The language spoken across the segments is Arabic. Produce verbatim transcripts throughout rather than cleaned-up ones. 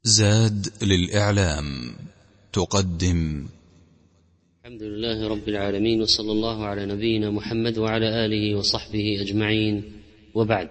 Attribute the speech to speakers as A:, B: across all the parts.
A: زاد للإعلام تقدم.
B: الحمد لله رب العالمين، وصلى الله على نبينا محمد وعلى آله وصحبه أجمعين، وبعد.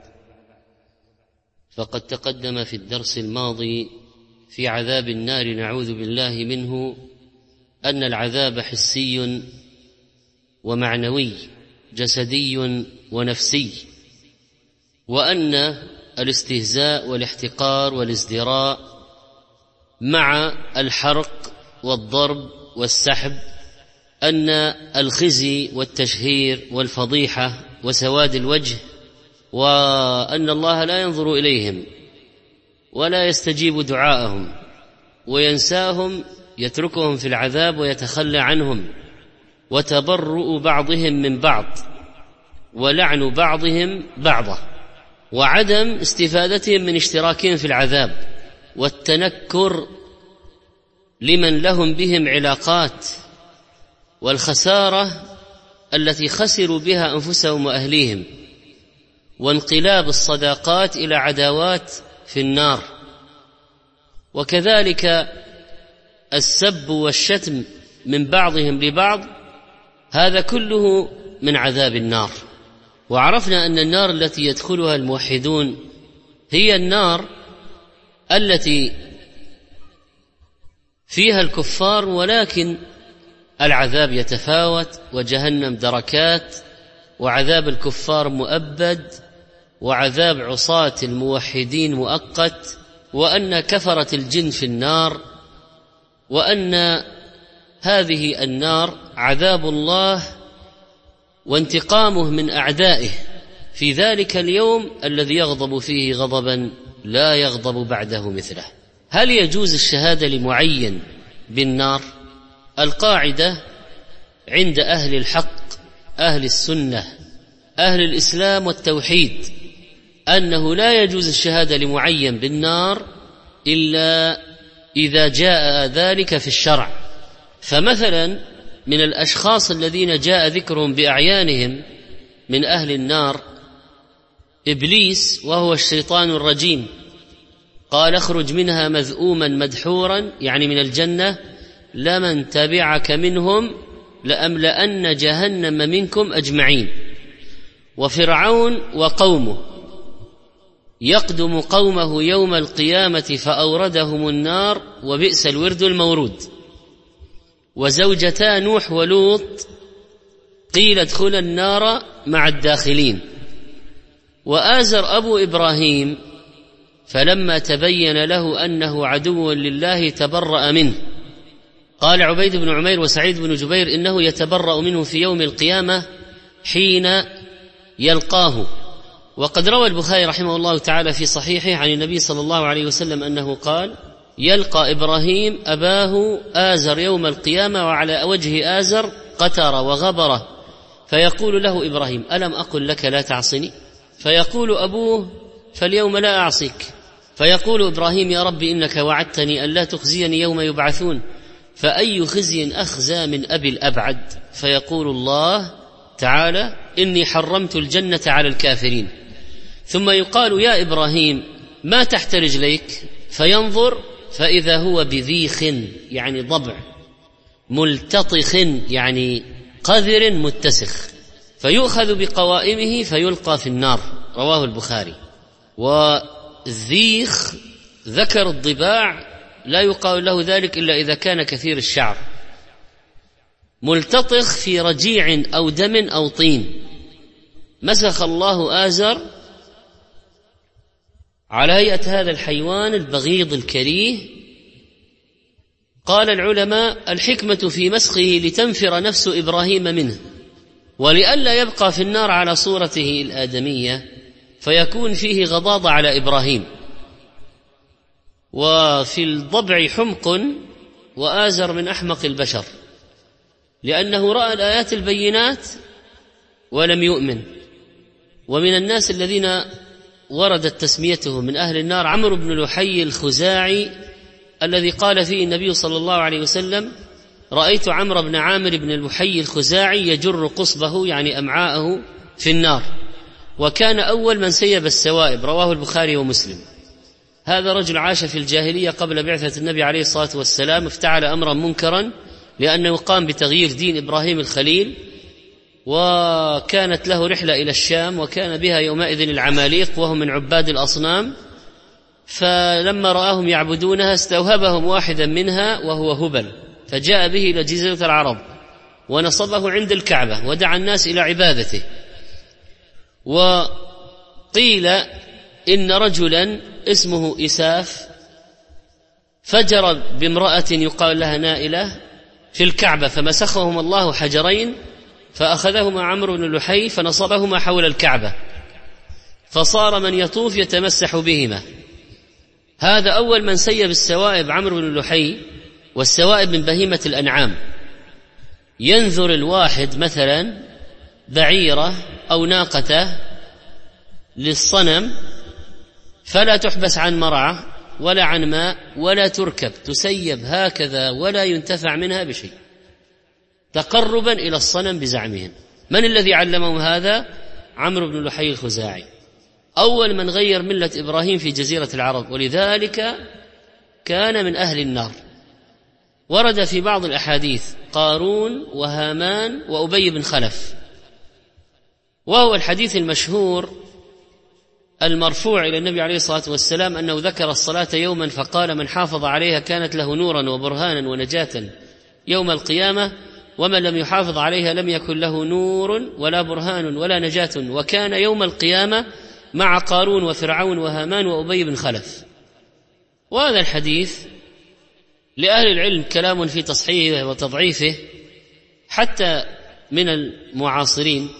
B: فقد تقدم في الدرس الماضي في عذاب النار نعوذ بالله منه أن العذاب حسي ومعنوي جسدي ونفسي، وأن الاستهزاء والاحتقار والازدراء مع الحرق والضرب والسحب، أن الخزي والتشهير والفضيحة وسواد الوجه، وأن الله لا ينظر إليهم ولا يستجيب دعاءهم وينساهم، يتركهم في العذاب ويتخلى عنهم، وتبرؤ بعضهم من بعض ولعن بعضهم بعضا، وعدم استفادتهم من اشتراكهم في العذاب، والتنكر لمن لهم بهم علاقات، والخسارة التي خسروا بها أنفسهم وأهليهم، وانقلاب الصداقات إلى عداوات في النار، وكذلك السب والشتم من بعضهم لبعض، هذا كله من عذاب النار. وعرفنا أن النار التي يدخلها الموحدون هي النار التي فيها الكفار، ولكن العذاب يتفاوت، وجهنم دركات، وعذاب الكفار مؤبد، وعذاب عصاة الموحدين مؤقت، وأن كفرة الجن في النار، وأن هذه النار عذاب الله وانتقامه من أعدائه في ذلك اليوم الذي يغضب فيه غضبا لا يغضب بعده مثله. هل يجوز الشهادة لمعين بالنار؟ القاعدة عند أهل الحق أهل السنة أهل الإسلام والتوحيد أنه لا يجوز الشهادة لمعين بالنار إلا إذا جاء ذلك في الشرع. فمثلا من الأشخاص الذين جاء ذكرهم بأعيانهم من أهل النار إبليس، وهو الشيطان الرجيم، قال: اخرج منها مذءوما مدحورا، يعني من الجنة، لمن تبعك منهم لأملأن جهنم منكم أجمعين. وفرعون وقومه يقدم قومه يوم القيامة فأوردهم النار وبئس الورد المورود. وزوجتا نوح ولوط قيل ادخلا النار مع الداخلين. وآزر أبو إبراهيم فلما تبين له أنه عدو لله تبرأ منه. قال عبيد بن عمير وسعيد بن جبير إنه يتبرأ منه في يوم القيامة حين يلقاه. وقد روى البخاري رحمه الله تعالى في صحيحه عن النبي صلى الله عليه وسلم أنه قال: يلقى إبراهيم أباه آزر يوم القيامة وعلى وجه آزر قتر وغبره، فيقول له إبراهيم: ألم أقل لك لا تعصني؟ فيقول أبوه: فاليوم لا أعصيك. فيقول إبراهيم: يا رب إنك وعدتني أن لا تخزيني يوم يبعثون، فأي خزي أخزى من أبي الأبعد؟ فيقول الله تعالى: إني حرمت الجنة على الكافرين. ثم يقال: يا إبراهيم ما تحت رجليك؟ فينظر فإذا هو بذيخ، يعني ضبع، ملتطخ، يعني قذر متسخ، فيؤخذ بقوائمه فيلقى في النار. رواه البخاري. والذيخ ذكر الضباع لا يقال له ذلك إلا إذا كان كثير الشعر. ملتطخ في رجيع أو دم أو طين. مسخ الله آزر على هيئة هذا الحيوان البغيض الكريه. قال العلماء: الحكمة في مسخه لتنفر نفس إبراهيم منه، ولئلا يبقى في النار على صورته الآدمية فيكون فيه غضاضة على إبراهيم. وفي الضبع حمق، وآزر من أحمق البشر، لأنه رأى الآيات البينات ولم يؤمن. ومن الناس الذين وردت تسميته من أهل النار عمرو بن لحي الخزاعي، الذي قال فيه النبي صلى الله عليه وسلم: رأيت عمرو بن عامر بن لحي الخزاعي يجر قصبه، يعني أمعاءه، في النار، وكان أول من سيب السوائب. رواه البخاري ومسلم. هذا رجل عاش في الجاهلية قبل بعثة النبي عليه الصلاة والسلام، افتعل أمرا منكرا لأنه قام بتغيير دين إبراهيم الخليل، وكانت له رحلة إلى الشام وكان بها يومئذ العماليق وهم من عباد الأصنام، فلما رآهم يعبدونها استوهبهم واحدا منها وهو هبل، فجاء به إلى جزيرة العرب ونصبه عند الكعبة ودعا الناس إلى عبادته. وقيل إن رجلا اسمه إساف فجر بامرأة يقال لها نائلة في الكعبة، فمسخهم الله حجرين فأخذهما عمرو بن لحي فنصبهما حول الكعبة، فصار من يطوف يتمسح بهما. هذا أول من سيب السوائب عمرو بن لحي، والسوائب من بهيمة الأنعام. ينذر الواحد مثلا بعيرة أو ناقته للصنم فلا تحبس عن مرعى ولا عن ماء ولا تركب، تسيب هكذا ولا ينتفع منها بشيء، تقربا إلى الصنم بزعمهم. من الذي علمهم هذا؟ عمرو بن لحي الخزاعي، أول من غير ملة إبراهيم في جزيرة العرب، ولذلك كان من أهل النار. ورد في بعض الأحاديث قارون وهامان وأبي بن خلف، وهو الحديث المشهور المرفوع إلى النبي عليه الصلاة والسلام أنه ذكر الصلاة يوما فقال: من حافظ عليها كانت له نورا وبرهانا ونجاة يوم القيامة، ومن لم يحافظ عليها لم يكن له نور ولا برهان ولا نجاة، وكان يوم القيامة مع قارون وفرعون وهامان وأبي بن خلف. وهذا الحديث لأهل العلم كلام في تصحيحه وتضعيفه، حتى من المعاصرين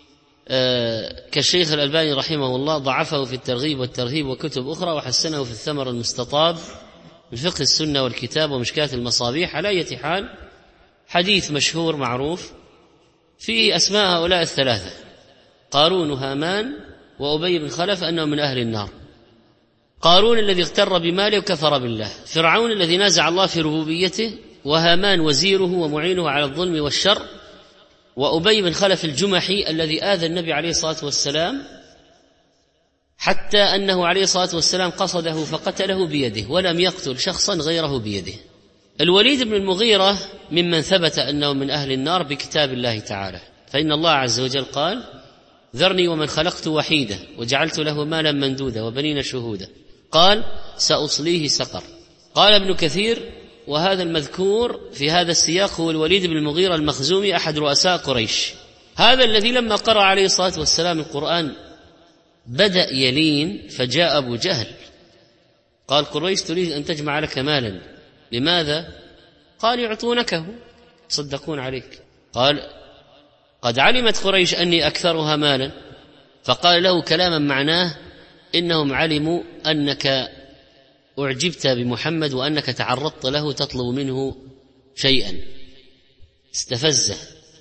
B: كالشيخ الألباني رحمه الله ضعفه في الترغيب والترهيب وكتب أخرى، وحسنه في الثمر المستطاب من فقه السنة والكتاب ومشكاة المصابيح. على أي حال، حديث مشهور معروف فيه أسماء هؤلاء الثلاثة: قارون وهامان وأبي بن خلف أنهم من أهل النار. قارون الذي اغتر بماله وكفر بالله، فرعون الذي نازع الله في ربوبيته، وهامان وزيره ومعينه على الظلم والشر، وأبي بن خلف الجمحي الذي آذى النبي عليه الصلاة والسلام حتى أنه عليه الصلاة والسلام قصده فقتله بيده ولم يقتل شخصا غيره بيده. الوليد بن المغيرة ممن ثبت أنه من أهل النار بكتاب الله تعالى، فإن الله عز وجل قال: ذرني ومن خلقت وحيدا وجعلت له مالا ممدودا وبنين شهودا، قال: سأصليه سقر. قال ابن كثير: وهذا المذكور في هذا السياق هو الوليد بن المغيرة المخزومي أحد رؤساء قريش، هذا الذي لما قرأ عليه الصلاة والسلام القرآن بدأ يلين، فجاء أبو جهل قال: قريش تريد أن تجمع لك مالا، لماذا؟ قال: يعطونكه، صدقون عليك. قال: قد علمت قريش أني أكثرها مالا. فقال له كلاما معناه: إنهم علموا أنك أعجبت بمحمد وأنك تعرضت له تطلب منه شيئا، استفزه.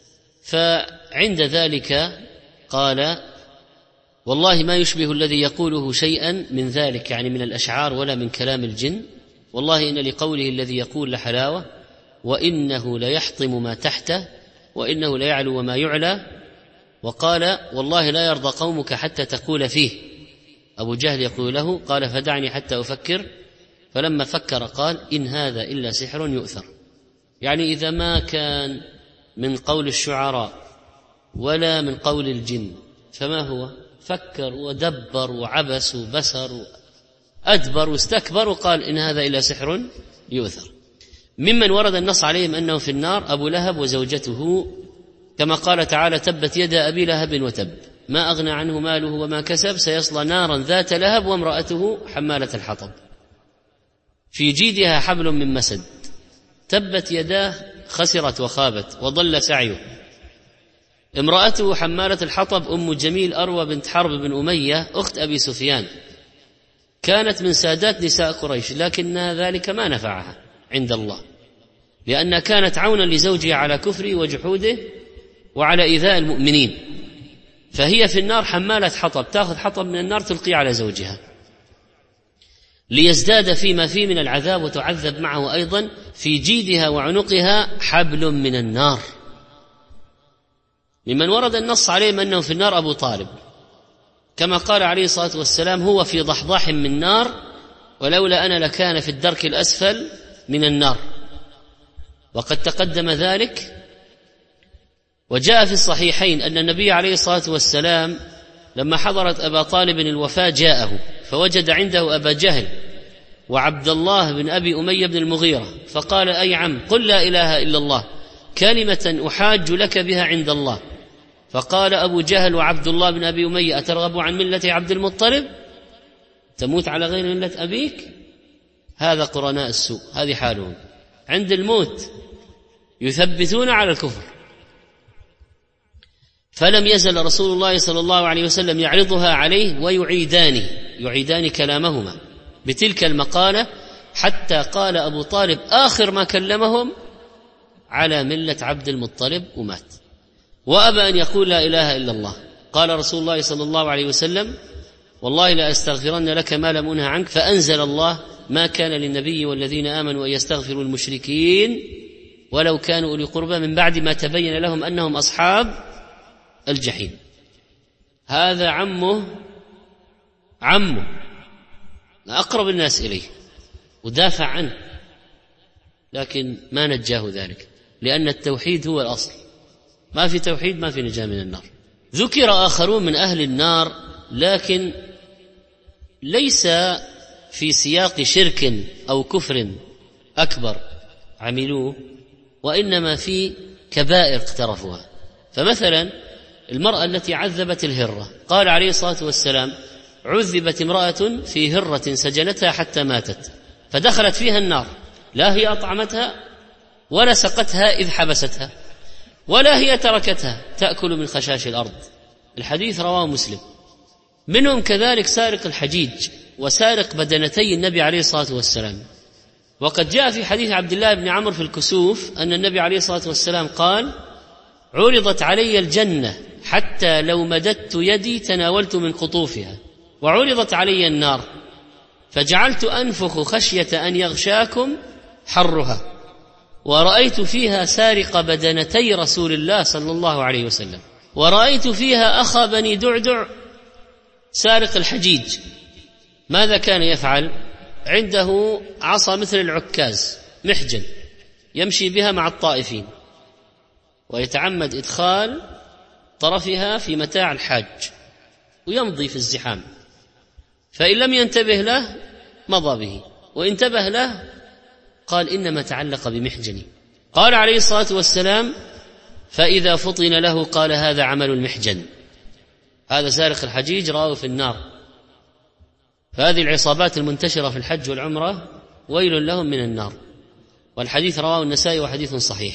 B: فعند ذلك قال: والله ما يشبه الذي يقوله شيئا من ذلك، يعني من الأشعار ولا من كلام الجن، والله إن لقوله الذي يقول لحلاوة، وإنه ليحطم ما تحته وإنه ليعلو وما يعلى. وقال: والله لا يرضى قومك حتى تقول فيه. أبو جهل يقول له: قال: فدعني حتى أفكر. فلما فكر قال: إن هذا إلا سحر يؤثر، يعني إذا ما كان من قول الشعراء ولا من قول الجن فما هو؟ فكر ودبر وعبس وبسر وأدبر واستكبر وقال: إن هذا إلا سحر يؤثر. ممن ورد النص عليهم أنه في النار أبو لهب وزوجته، كما قال تعالى: تبت يدا أبي لهب وتب ما أغنى عنه ماله وما كسب سيصلى نارا ذات لهب وامرأته حمالة الحطب في جيدها حبل من مسد. تبت يداه خسرت وخابت وضل سعيه. امرأته حمالة الحطب أم جميل أروى بنت حرب بن أمية أخت أبي سفيان، كانت من سادات نساء قريش، لكن ذلك ما نفعها عند الله، لأنها كانت عونا لزوجها على كفره وجحوده وعلى إيذاء المؤمنين، فهي في النار حمالة حطب، تأخذ حطب من النار تلقي على زوجها ليزداد فيما فيه من العذاب، وتعذب معه أيضا في جيدها وعنقها حبل من النار. ممن ورد النص عليهم أنه في النار أبو طالب، كما قال عليه الصلاة والسلام: هو في ضحضاح من نار ولولا أنا لكان في الدرك الأسفل من النار، وقد تقدم ذلك. وجاء في الصحيحين أن النبي عليه الصلاة والسلام لما حضرت أبا طالب الوفاة جاءه فوجد عنده أبا جهل وعبد الله بن أبي أمية بن المغيرة، فقال: أي عم، قل لا إله إلا الله كلمة أحاج لك بها عند الله. فقال أبو جهل وعبد الله بن أبي أمية: أترغب عن ملة عبد المطلب؟ تموت على غير ملة أبيك؟ هذا قرناء السوء، هذه حالهم عند الموت، يثبتون على الكفر. فلم يزل رسول الله صلى الله عليه وسلم يعرضها عليه ويعيدان يعيدان كلامهما بتلك المقالة، حتى قال أبو طالب آخر ما كلمهم: على ملة عبد المطلب، ومات وأبى أن يقول لا إله إلا الله. قال رسول الله صلى الله عليه وسلم: والله لا أستغفرن لك ما لم أنه عنك. فأنزل الله: ما كان للنبي والذين آمنوا أن يستغفروا المشركين ولو كانوا أولي قربى من بعد ما تبين لهم أنهم أصحاب الجحيم. هذا عمه عمه أقرب الناس إليه ودافع عنه، لكن ما نجاه ذلك، لأن التوحيد هو الأصل. ما في توحيد ما في نجاة من النار. ذكر آخرون من أهل النار، لكن ليس في سياق شرك أو كفر أكبر عملوه، وإنما في كبائر اقترفوها. فمثلا المرأة التي عذبت الهرة، قال عليه الصلاة والسلام: عذبت امرأة في هرة سجنتها حتى ماتت، فدخلت فيها النار، لا هي أطعمتها ولا سقتها إذ حبستها، ولا هي تركتها تأكل من خشاش الأرض. الحديث رواه مسلم. منهم كذلك سارق الحجيج وسارق بدنتي النبي عليه الصلاة والسلام. وقد جاء في حديث عبد الله بن عمرو في الكسوف أن النبي عليه الصلاة والسلام قال: عرضت علي الجنة حتى لو مددت يدي تناولت من قطوفها، وعرضت علي النار فجعلت أنفخ خشية أن يغشاكم حرها، ورأيت فيها سارق بدنتي رسول الله صلى الله عليه وسلم، ورأيت فيها أخا بني دعدع سارق الحجيج. ماذا كان يفعل؟ عنده عصا مثل العكاز محجن يمشي بها مع الطائفين، ويتعمد إدخال طرفها في متاع الحاج ويمضي في الزحام، فإن لم ينتبه له مضى به، وإن انتبه له قال: إنما تعلق بمحجني. قال عليه الصلاة والسلام: فإذا فطن له قال: هذا عمل المحجن. هذا سارق الحجيج راه في النار. فهذه العصابات المنتشرة في الحج والعمرة ويل لهم من النار. والحديث رواه النسائي وحديث صحيح.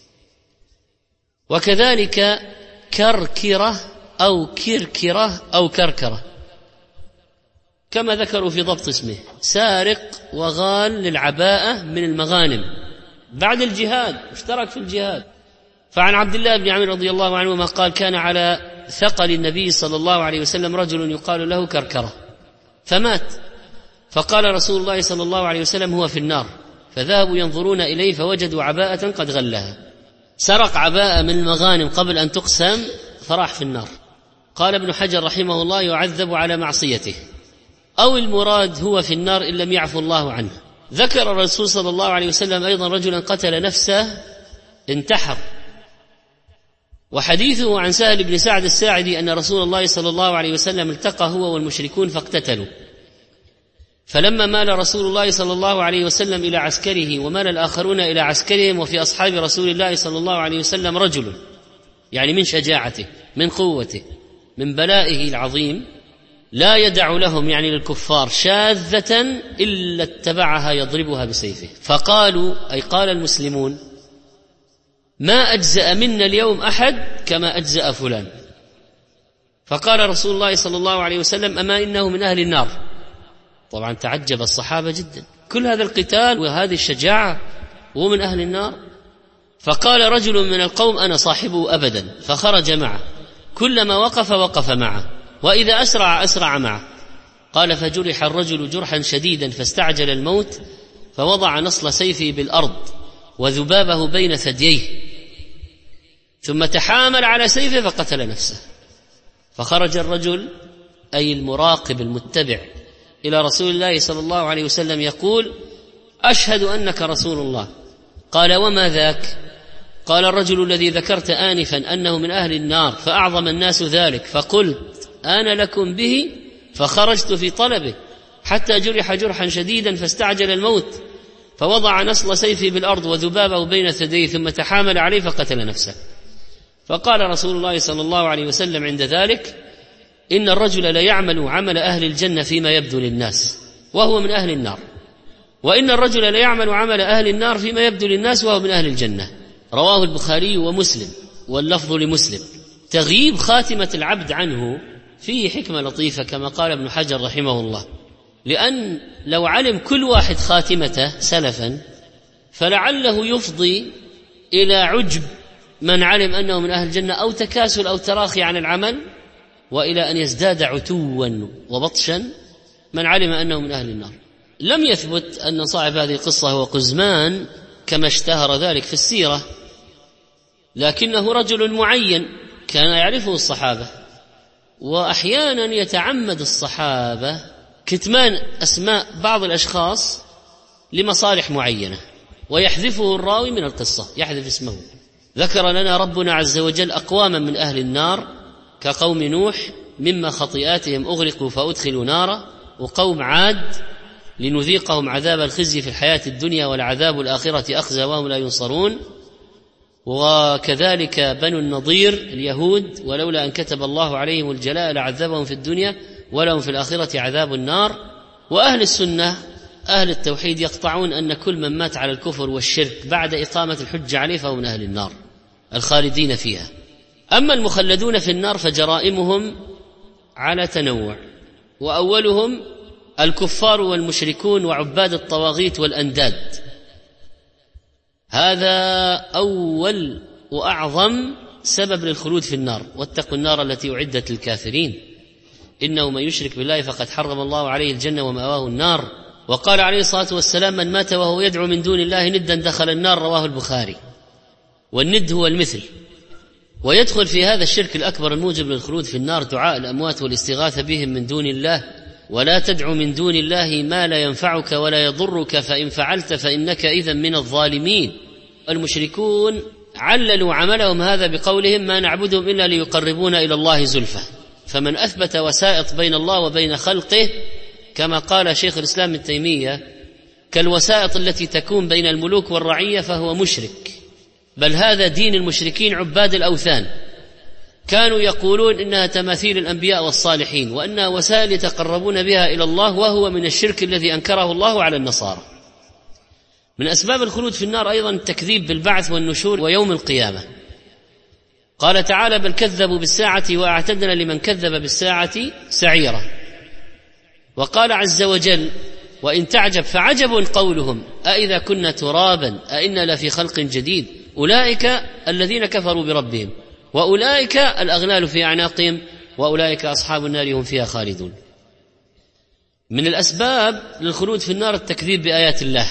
B: وكذلك كركرة أو كركرة أو كركرة كما ذكروا في ضبط اسمه، سارق وغال للعباءة من المغانم بعد الجهاد، اشترك في الجهاد. فعن عبد الله بن عمرو رضي الله عنهما قال: كان على ثقل النبي صلى الله عليه وسلم رجل يقال له كركرة فمات، فقال رسول الله صلى الله عليه وسلم: هو في النار. فذهبوا ينظرون إليه فوجدوا عباءة قد غلها، سرق عباءة من المغانم قبل أن تقسم فراح في النار. قال ابن حجر رحمه الله: يعذب على معصيته، أو المراد هو في النار إن لم يعفو الله عنه. ذكر الرسول صلى الله عليه وسلم أيضا رجلا قتل نفسه انتحر، وحديثه عن سهل بن سعد الساعدي أن رسول الله صلى الله عليه وسلم التقى هو والمشركون فاقتتلوا، فلما مال رسول الله صلى الله عليه وسلم إلى عسكره ومال الآخرون إلى عسكرهم، وفي أصحاب رسول الله صلى الله عليه وسلم رجل، يعني من شجاعته، من قوته، من بلائه العظيم، لا يدع لهم يعني للكفار شاذة إلا اتبعها يضربها بسيفه. فقالوا، أي قال المسلمون: ما أجزأ منا اليوم أحد كما أجزأ فلان. فقال رسول الله صلى الله عليه وسلم: أما إنه من أهل النار. طبعا تعجب الصحابة جدا، كل هذا القتال وهذه الشجاعة وهو من أهل النار. فقال رجل من القوم: أنا صاحبه أبدا. فخرج معه، كلما وقف وقف معه، وإذا أسرع أسرع معه. قال: فجرح الرجل جرحا شديدا فاستعجل الموت، فوضع نصل سيفه بالأرض وذبابه بين ثدييه، ثم تحامل على سيفه فقتل نفسه. فخرج الرجل، أي المراقب المتبع إلى رسول الله صلى الله عليه وسلم يقول: أشهد أنك رسول الله. قال: وما ذاك؟ قال: الرجل الذي ذكرت آنفا أنه من أهل النار فأعظم الناس ذلك، فقلت أنا لكم به، فخرجت في طلبه حتى جرح جرحا شديدا فاستعجل الموت، فوضع نصل سيفي بالأرض وذبابه بين ثديه ثم تحامل عليه فقتل نفسه. فقال رسول الله صلى الله عليه وسلم عند ذلك: إن الرجل ليعمل عمل أهل الجنة فيما يبدو للناس وهو من أهل النار، وإن الرجل ليعمل عمل أهل النار فيما يبدو للناس وهو من أهل الجنة. رواه البخاري ومسلم، واللفظ لمسلم. تغييب خاتمة العبد عنه فيه حكمة لطيفة كما قال ابن حجر رحمه الله، لأن لو علم كل واحد خاتمته سلفا فلعله يفضي إلى عجب من علم أنه من أهل الجنة، أو تكاسل أو تراخي عن العمل، وإلى أن يزداد عتوا وبطشا من علم أنه من أهل النار. لم يثبت أن صاحب هذه القصة هو قزمان كما اشتهر ذلك في السيرة، لكنه رجل معين كان يعرفه الصحابة، وأحيانا يتعمد الصحابة كتمان أسماء بعض الأشخاص لمصالح معينة، ويحذفه الراوي من القصة، يحذف اسمه. ذكر لنا ربنا عز وجل أقواما من أهل النار كقوم نوح مما خطيئاتهم أغرقوا فأدخلوا نارا، وقوم عاد لنذيقهم عذاب الخزي في الحياة الدنيا والعذاب الآخرة أخزى وهم لا ينصرون، وكذلك بنو النضير اليهود ولولا أن كتب الله عليهم الجلاء لعذبهم في الدنيا ولهم في الآخرة عذاب النار. وأهل السنة أهل التوحيد يقطعون أن كل من مات على الكفر والشرك بعد إقامة الحجة عليه فهو من أهل النار الخالدين فيها. أما المخلدون في النار فجرائمهم على تنوع، وأولهم الكفار والمشركون وعباد الطواغيت والأنداد، هذا أول وأعظم سبب للخلود في النار. واتقوا النار التي أعدت للكافرين إنه من يشرك بالله فقد حرم الله عليه الجنة ومأواه النار. وقال عليه الصلاة والسلام: من مات وهو يدعو من دون الله ندا دخل النار، رواه البخاري. والند هو المثل. ويدخل في هذا الشرك الأكبر الموجب للخلود في النار دعاء الأموات والاستغاثة بهم من دون الله: ولا تدع من دون الله ما لا ينفعك ولا يضرك فإن فعلت فإنك إذن من الظالمين. المشركون عللوا عملهم هذا بقولهم: ما نعبدهم إلا ليقربونا إلى الله زلفى. فمن أثبت وسائط بين الله وبين خلقه كما قال شيخ الإسلام ابن تيمية كالوسائط التي تكون بين الملوك والرعية فهو مشرك، بل هذا دين المشركين عباد الأوثان. كانوا يقولون إنها تماثيل الأنبياء والصالحين وأنها وسائل يتقربون بها إلى الله، وهو من الشرك الذي أنكره الله على النصارى. من أسباب الخلود في النار أيضا التكذيب بالبعث والنشور ويوم القيامة. قال تعالى: بل كذبوا بالساعة وأعتدنا لمن كذب بالساعة سعيرا. وقال عز وجل: وإن تعجب فعجب قولهم أإذا كنا ترابا أإنا لفي خلق جديد أولئك الذين كفروا بربهم وأولئك الأغلال في أعناقهم وأولئك أصحاب النار هم فيها خالدون. من الأسباب للخلود في النار التكذيب بآيات الله.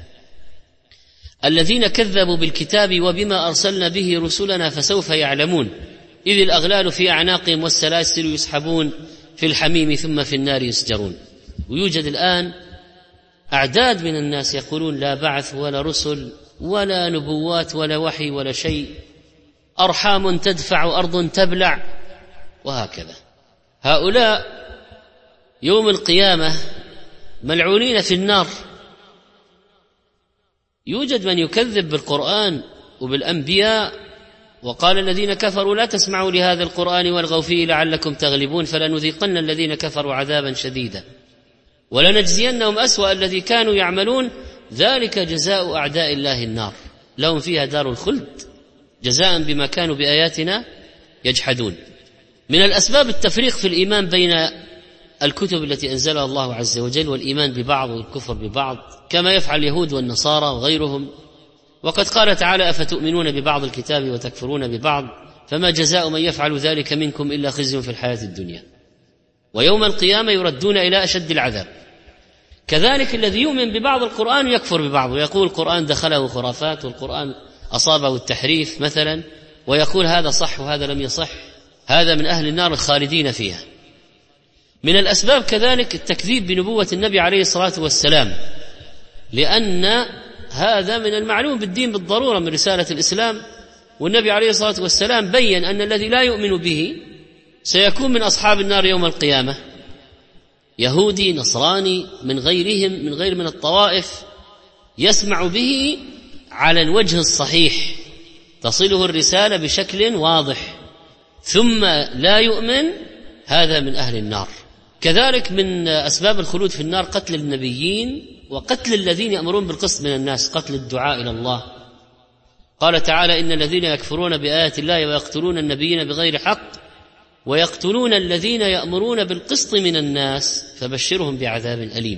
B: الذين كذبوا بالكتاب وبما أرسلنا به رسلنا فسوف يعلمون إذ الأغلال في أعناقهم والسلاسل يسحبون في الحميم ثم في النار يسجرون. ويوجد الآن أعداد من الناس يقولون لا بعث ولا رسل ولا نبوات ولا وحي ولا شيء، أرحام تدفع أرض تبلع، وهكذا. هؤلاء يوم القيامة ملعونين في النار. يوجد من يكذب بالقرآن وبالأنبياء، وقال الذين كفروا لا تسمعوا لهذا القرآن والغوا فيه لعلكم تغلبون فلنذيقن الذين كفروا عذابا شديدا ولنجزينهم أسوأ الذي كانوا يعملون ذلك جزاء أعداء الله النار لهم فيها دار الخلد جزاء بما كانوا بآياتنا يجحدون. من الأسباب التفريق في الإيمان بين الكتب التي أنزلها الله عز وجل والإيمان ببعض والكفر ببعض كما يفعل اليهود والنصارى وغيرهم. وقد قال تعالى: أفتؤمنون ببعض الكتاب وتكفرون ببعض فما جزاء من يفعل ذلك منكم إلا خزي في الحياة الدنيا ويوم القيامة يردون إلى أشد العذاب. كذلك الذي يؤمن ببعض القرآن يكفر ببعض ويقول القرآن دخله خرافات والقرآن أصابه التحريف مثلا، ويقول هذا صح وهذا لم يصح، هذا من أهل النار الخالدين فيها. من الأسباب كذلك التكذيب بنبوة النبي عليه الصلاة والسلام، لأن هذا من المعلوم بالدين بالضرورة من رسالة الإسلام، والنبي عليه الصلاة والسلام بيّن أن الذي لا يؤمن به سيكون من أصحاب النار يوم القيامة، يهودي نصراني من غيرهم من غير من الطوائف يسمع به على الوجه الصحيح، تصله الرسالة بشكل واضح، ثم لا يؤمن، هذا من أهل النار. كذلك من أسباب الخلود في النار قتل النبيين وقتل الذين يأمرون بالقسط من الناس، قتل الدعاء إلى الله. قال تعالى: إن الذين يكفرون بآيات الله ويقتلون النبيين بغير حق ويقتلون الذين يأمرون بالقسط من الناس فبشرهم بعذاب أليم.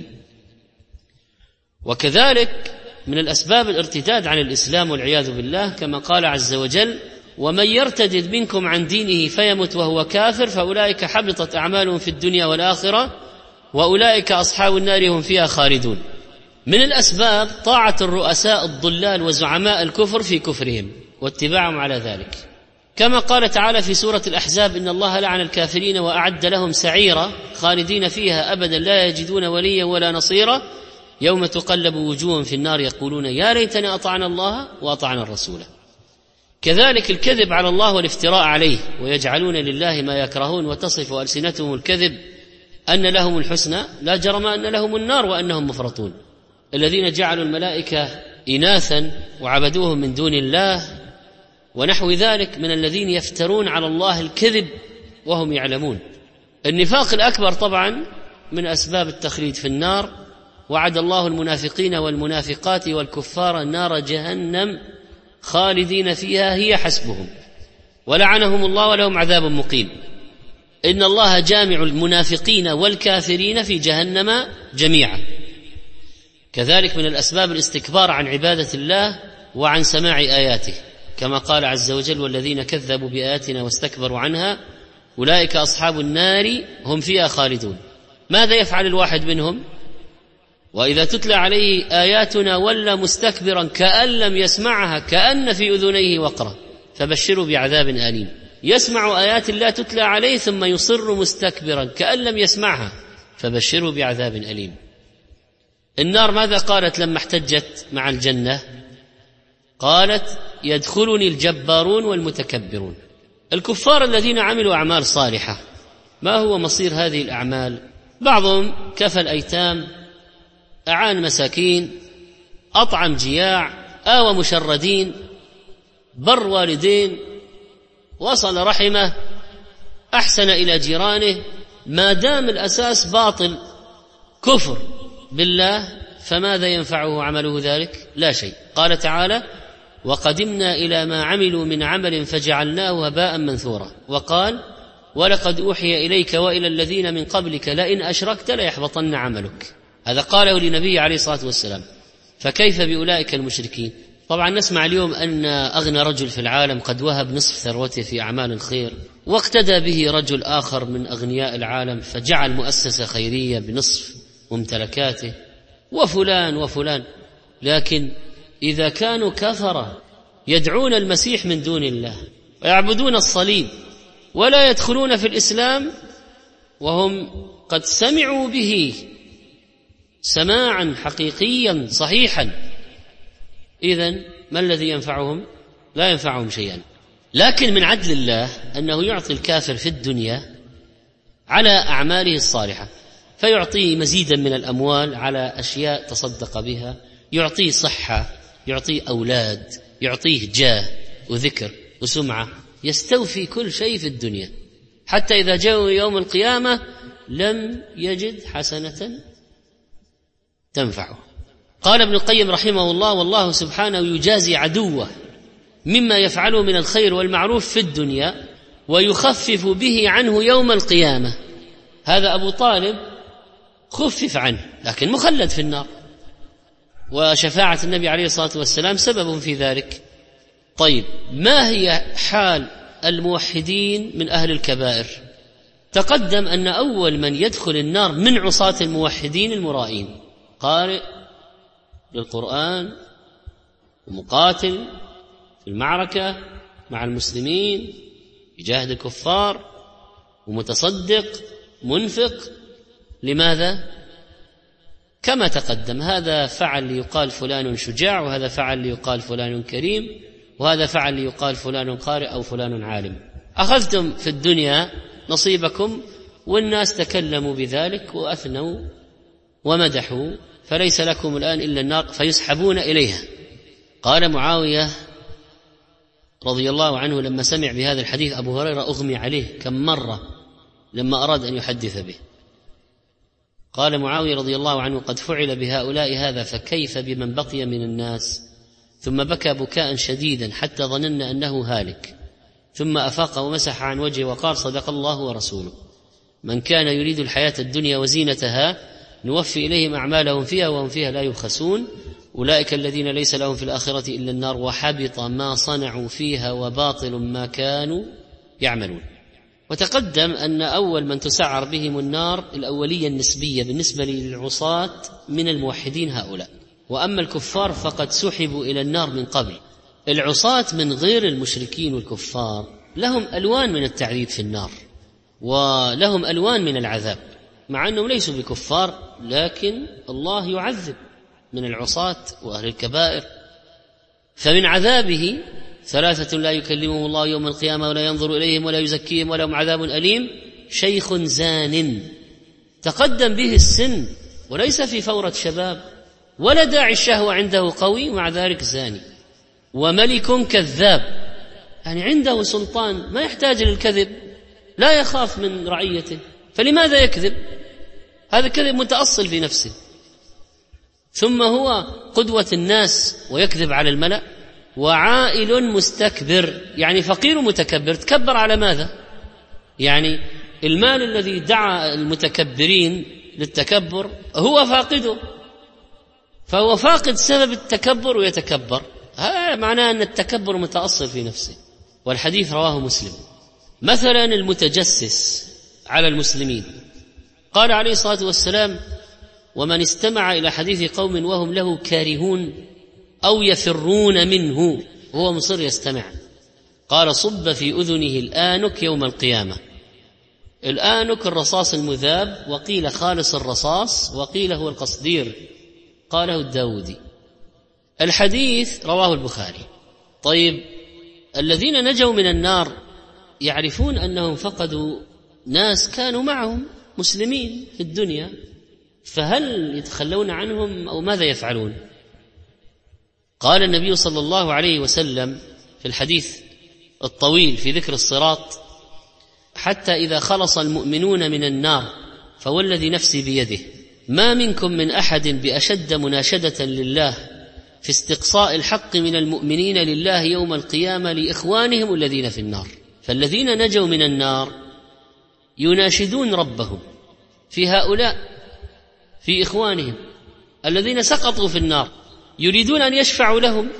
B: وكذلك من الأسباب الارتداد عن الإسلام والعياذ بالله، كما قال عز وجل: ومن يرتد منكم عن دينه فيمت وهو كافر فأولئك حبطت أعمالهم في الدنيا والآخرة وأولئك أصحاب النار هم فيها خالدون. من الأسباب طاعة الرؤساء الضلال وزعماء الكفر في كفرهم واتباعهم على ذلك، كما قال تعالى في سورة الأحزاب: إن الله لعن الكافرين وأعد لهم سعيرا خالدين فيها أبدا لا يجدون وليا ولا نصيرا يوم تقلب وجوههم في النار يقولون يا ليتنا أطعنا الله وأطعنا الرسول. كذلك الكذب على الله والافتراء عليه، ويجعلون لله ما يكرهون وتصف ألسنتهم الكذب أن لهم الحسنى لا جرم أن لهم النار وأنهم مفرطون. الذين جعلوا الملائكة إناثا وعبدوهم من دون الله ونحو ذلك من الذين يفترون على الله الكذب وهم يعلمون. النفاق الأكبر طبعا من أسباب التخليد في النار، وعد الله المنافقين والمنافقات والكفار نار جهنم خالدين فيها هي حسبهم ولعنهم الله ولهم عذاب مقيم. إن الله جامع المنافقين والكافرين في جهنم جميعا. كذلك من الأسباب الاستكبار عن عبادة الله وعن سماع آياته، كما قال عز وجل: والذين كذبوا بآياتنا واستكبروا عنها أولئك أصحاب النار هم فيها خالدون. ماذا يفعل الواحد منهم؟ وإذا تتلى عليه آياتنا ولى مستكبرا كأن لم يسمعها كأن في أذنيه وقرا فبشروا بعذاب أليم. يسمع آيات الله تتلى عليه ثم يصر مستكبرا كأن لم يسمعها فبشروا بعذاب أليم. النار ماذا قالت لما احتجت مع الجنة؟ قالت: يدخلني الجبارون والمتكبرون. الكفار الذين عملوا أعمال صالحة ما هو مصير هذه الأعمال؟ بعضهم كفى الأيتام، أعان مساكين، أطعم جياع، آوى مشردين، بر والدين، وصل رحمه، أحسن إلى جيرانه. ما دام الأساس باطل كفر بالله فماذا ينفعه عمله ذلك؟ لا شيء. قال تعالى: وقدمنا إلى ما عملوا من عمل فجعلناه هباء منثورا. وقال: ولقد أوحي إليك وإلى الذين من قبلك لئن أشركت ليحبطن عملك. هذا قاله لنبي عليه الصلاة والسلام، فكيف بأولئك المشركين؟ طبعا نسمع اليوم أن أغنى رجل في العالم قد وهب نصف ثروته في أعمال الخير، واقتدى به رجل آخر من أغنياء العالم فجعل مؤسسة خيرية بنصف ممتلكاته، وفلان وفلان. لكن إذا كانوا كفرة يدعون المسيح من دون الله ويعبدون الصليب ولا يدخلون في الإسلام وهم قد سمعوا به سماعا حقيقيا صحيحا، إذن ما الذي ينفعهم؟ لا ينفعهم شيئا. لكن من عدل الله أنه يعطي الكافر في الدنيا على أعماله الصالحة، فيعطيه مزيدا من الأموال على أشياء تصدق بها، يعطيه صحة، يعطيه أولاد، يعطيه جاه وذكر وسمعة، يستوفي كل شيء في الدنيا، حتى إذا جاءوا يوم القيامة لم يجد حسنة تنفعه. قال ابن القيم رحمه الله: والله سبحانه يجازي عدوه مما يفعله من الخير والمعروف في الدنيا ويخفف به عنه يوم القيامة. هذا أبو طالب خفف عنه لكن مخلد في النار، وشفاعة النبي عليه الصلاة والسلام سبب في ذلك. طيب، ما هي حال الموحدين من أهل الكبائر؟ تقدم أن أول من يدخل النار من عصاة الموحدين المرائين، قارئ للقرآن ومقاتل في المعركة مع المسلمين يجاهد الكفار ومتصدق منفق. لماذا؟ كما تقدم، هذا فعل ليقال فلان شجاع، وهذا فعل ليقال فلان كريم، وهذا فعل ليقال فلان قارئ أو فلان عالم. أخذتم في الدنيا نصيبكم والناس تكلموا بذلك وأثنوا ومدحوا، فليس لكم الآن إلا النار فيسحبون إليها. قال معاوية رضي الله عنه لما سمع بهذا الحديث أبو هريرة أغمي عليه كم مرة لما أراد أن يحدث به. قال معاوية رضي الله عنه قد فعل بهؤلاء هذا فكيف بمن بقي من الناس؟ ثم بكى بكاء شديدا حتى ظننا أنه هالك، ثم أفاق ومسح عن وجهه وقال صدق الله ورسوله، من كان يريد الحياة الدنيا وزينتها نوفي إليهم أعمالهم فيها وهم فيها لا يبخسون، أولئك الذين ليس لهم في الآخرة إلا النار وحبط ما صنعوا فيها وباطل ما كانوا يعملون. وتقدم أن أول من تسعر بهم النار الأولية النسبية بالنسبة للعصاة من الموحدين هؤلاء، وأما الكفار فقد سحبوا إلى النار من قبل. العصاة من غير المشركين والكفار لهم ألوان من التعذيب في النار ولهم ألوان من العذاب، مع أنهم ليسوا بكفار، لكن الله يعذب من العصاة وأهل الكبائر. فمن عذابه ثلاثة لا يكلمهم الله يوم القيامة ولا ينظر إليهم ولا يزكيهم ولهم عذاب أليم، شيخ زان تقدم به السن وليس في فورة شباب ولا داعي الشهوة عنده قوي ومع ذلك زاني، وملك كذاب، يعني عنده سلطان ما يحتاج للكذب، لا يخاف من رعيته، فلماذا يكذب؟ هذا كذب متأصل في نفسه. ثم هو قدوة الناس ويكذب على الملأ، وعائل مستكبر، يعني فقير متكبر. تكبر على ماذا؟ يعني المال الذي دعا المتكبرين للتكبر هو فاقده، فهو فاقد سبب التكبر ويتكبر، هذا معناه أن التكبر متأصل في نفسه. والحديث رواه مسلم. مثلا المتجسس على المسلمين، قال عليه الصلاة والسلام ومن استمع إلى حديث قوم وهم له كارهون أو يفرون منه وهو مصر يستمع، قال صب في أذنه الآنك يوم القيامة. الآنك الرصاص المذاب، وقيل خالص الرصاص، وقيل هو القصدير، قاله الداودي. الحديث رواه البخاري. طيب الذين نجوا من النار يعرفون أنهم فقدوا ناس كانوا معهم مسلمين في الدنيا، فهل يتخلون عنهم أو ماذا يفعلون؟ قال النبي صلى الله عليه وسلم في الحديث الطويل في ذكر الصراط حتى إذا خلص المؤمنون من النار فوالذي نفسي بيده ما منكم من أحد بأشد مناشدة لله في استقصاء الحق من المؤمنين لله يوم القيامة لإخوانهم الذين في النار. فالذين نجوا من النار يناشدون ربهم في هؤلاء، في إخوانهم الذين سقطوا في النار، يريدون أن يشفعوا لهم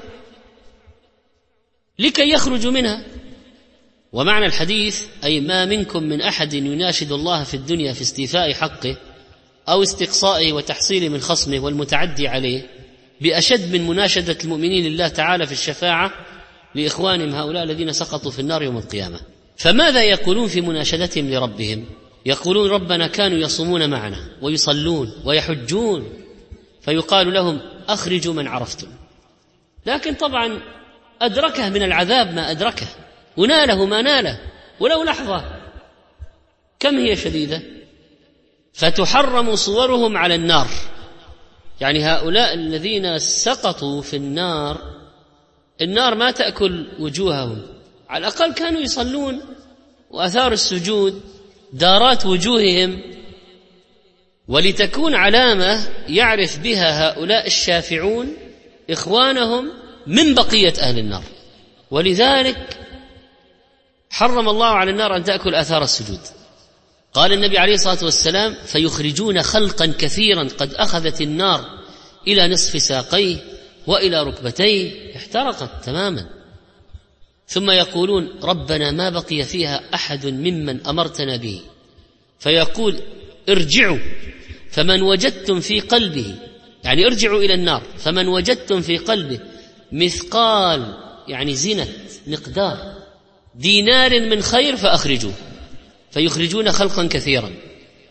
B: لكي يخرجوا منها. ومعنى الحديث أي ما منكم من أحد يناشد الله في الدنيا في استيفاء حقه أو استقصائه وتحصيله من خصمه والمتعدي عليه بأشد من مناشدة المؤمنين لله تعالى في الشفاعة لإخوانهم هؤلاء الذين سقطوا في النار يوم القيامة. فماذا يقولون في مناشدتهم لربهم؟ يقولون ربنا كانوا يصومون معنا ويصلون ويحجون، فيقال لهم أخرجوا من عرفتم. لكن طبعا أدركه من العذاب ما أدركه وناله ما ناله ولو لحظة كم هي شديدة، فتحرم صورهم على النار. يعني هؤلاء الذين سقطوا في النار، النار ما تأكل وجوههم، على الأقل كانوا يصلون، وأثار السجود دارات وجوههم، ولتكون علامة يعرف بها هؤلاء الشافعون إخوانهم من بقية أهل النار. ولذلك حرم الله على النار أن تأكل آثار السجود. قال النبي عليه الصلاة والسلام فيخرجون خلقا كثيرا قد أخذت النار إلى نصف ساقيه وإلى ركبتيه، احترقت تماما، ثم يقولون ربنا ما بقي فيها أحد ممن أمرتنا به، فيقول ارجعوا فمن وجدتم في قلبه، يعني ارجعوا إلى النار، فمن وجدتم في قلبه مثقال، يعني زنة مقدار دينار من خير فأخرجوه، فيخرجون خلقا كثيرا.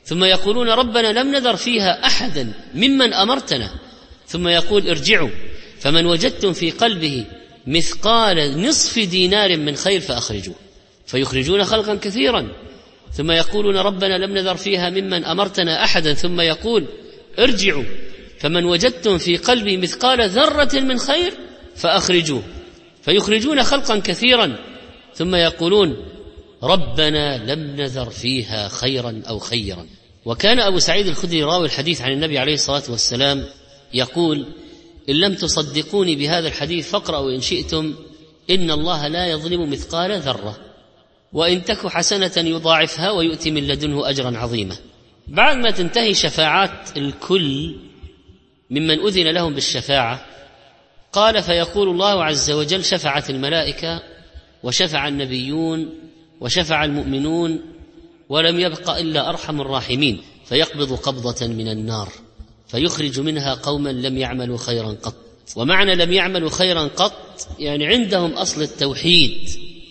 B: ثم يقولون ربنا لم نذر فيها أحدا ممن أمرتنا، ثم يقول ارجعوا فمن وجدتم في قلبه مثقال نصف دينار من خير فأخرجوه، فيخرجون خلقا كثيرا. ثم يقولون ربنا لم نذر فيها ممن أمرتنا أحدا، ثم يقول ارجعوا فمن وجدتم في قلبه مثقال ذرة من خير فأخرجوه، فيخرجون خلقا كثيرا. ثم يقولون ربنا لم نذر فيها خيرا أو خيرا. وكان أبو سعيد الخدري راوي الحديث عن النبي عليه الصلاة والسلام يقول إن لم تصدقوني بهذا الحديث فاقرأوا إن شئتم إن الله لا يظلم مثقال ذرة وإن تك حسنة يضاعفها ويؤتي من لدنه أجرا عظيما. بعد ما تنتهي شفاعات الكل ممن أذن لهم بالشفاعة، قال فيقول الله عز وجل شفعت الملائكة وشفع النبيون وشفع المؤمنون ولم يبق إلا أرحم الراحمين، فيقبض قبضة من النار فيخرج منها قوما لم يعملوا خيرا قط. ومعنى لم يعملوا خيرا قط يعني عندهم أصل التوحيد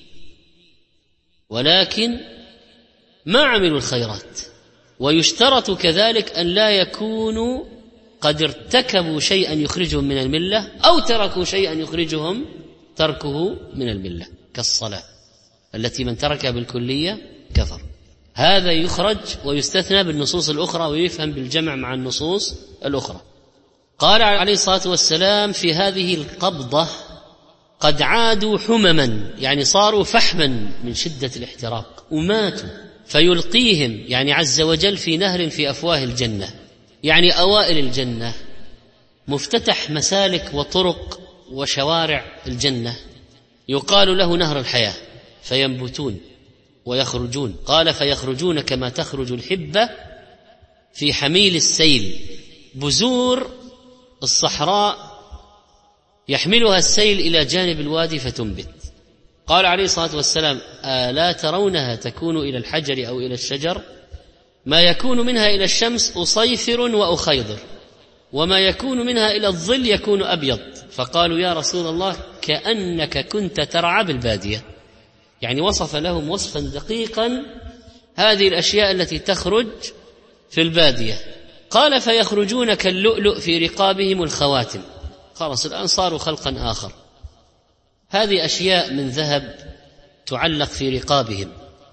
B: ولكن ما عملوا الخيرات. ويشترط كذلك أن لا يكونوا قد ارتكبوا شيئا يخرجهم من الملة أو تركوا شيئا يخرجهم تركه من الملة، كالصلاة التي من تركها بالكلية كفر. هذا يخرج ويستثنى بالنصوص الأخرى ويفهم بالجمع مع النصوص الأخرى. قال عليه الصلاة والسلام في هذه القبضة قد عادوا حمما يعني صاروا فحما من شدة الاحتراق وماتوا، فيلقيهم يعني عز وجل في نهر في أفواه الجنة، يعني أوائل الجنة، مفتتح مسالك وطرق وشوارع الجنة، يقال له نهر الحياة، فينبتون ويخرجون. قال فيخرجون كما تخرج الحبة في حميل السيل، بذور الصحراء يحملها السيل إلى جانب الوادي فتنبت. قال عليه الصلاة والسلام ألا ترونها تكون إلى الحجر أو إلى الشجر؟ ما يكون منها إلى الشمس أصيفر وأخيضر، وما يكون منها إلى الظل يكون أبيض. فقالوا يا رسول الله كأنك كنت ترعى بالبادية، يعني وصف لهم وصفا دقيقا هذه الأشياء التي تخرج في البادية. قال فيخرجون كاللؤلؤ في رقابهم الخواتم، خلاص الآن صاروا خلقا آخر. هذه أشياء من ذهب تعلق في رقابهم،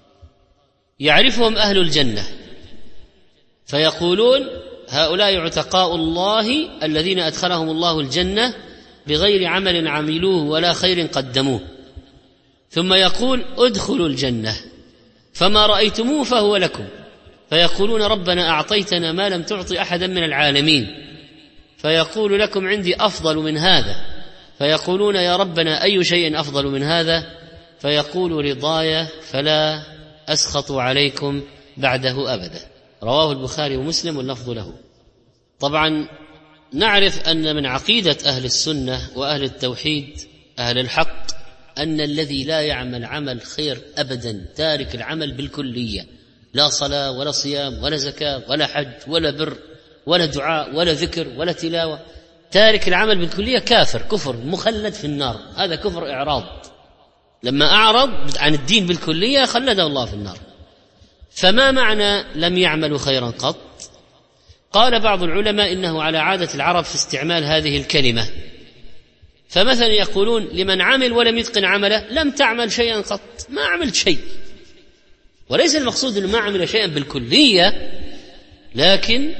B: يعرفهم أهل الجنة فيقولون هؤلاء عتقاء الله الذين أدخلهم الله الجنة بغير عمل عملوه ولا خير قدموه. ثم يقول ادخلوا الجنة فما رأيتموه فهو لكم، فيقولون ربنا أعطيتنا ما لم تعطي أحدا من العالمين، فيقول لكم عندي أفضل من هذا، فيقولون يا ربنا أي شيء أفضل من هذا؟ فيقول رضايا فلا أسخط عليكم بعده أبدا. رواه البخاري ومسلم واللفظ له. طبعا نعرف أن من عقيدة أهل السنة وأهل التوحيد أهل الحق أن الذي لا يعمل عمل خير أبدا، تارك العمل بالكلية، لا صلاة ولا صيام ولا زكاة ولا حج ولا بر ولا دعاء ولا ذكر ولا تلاوة، تارك العمل بالكلية كافر كفر مخلد في النار. هذا كفر إعراض، لما أعرض عن الدين بالكلية خلده الله في النار. فما معنى لم يعملوا خيرا قط؟ قال بعض العلماء إنه على عادة العرب في استعمال هذه الكلمة، فمثلا يقولون لمن عمل ولم يتقن عمله لم تعمل شيئا قط، ما عملت شيء. وليس المقصود أنه ما عمل شيئا بالكلية، لكن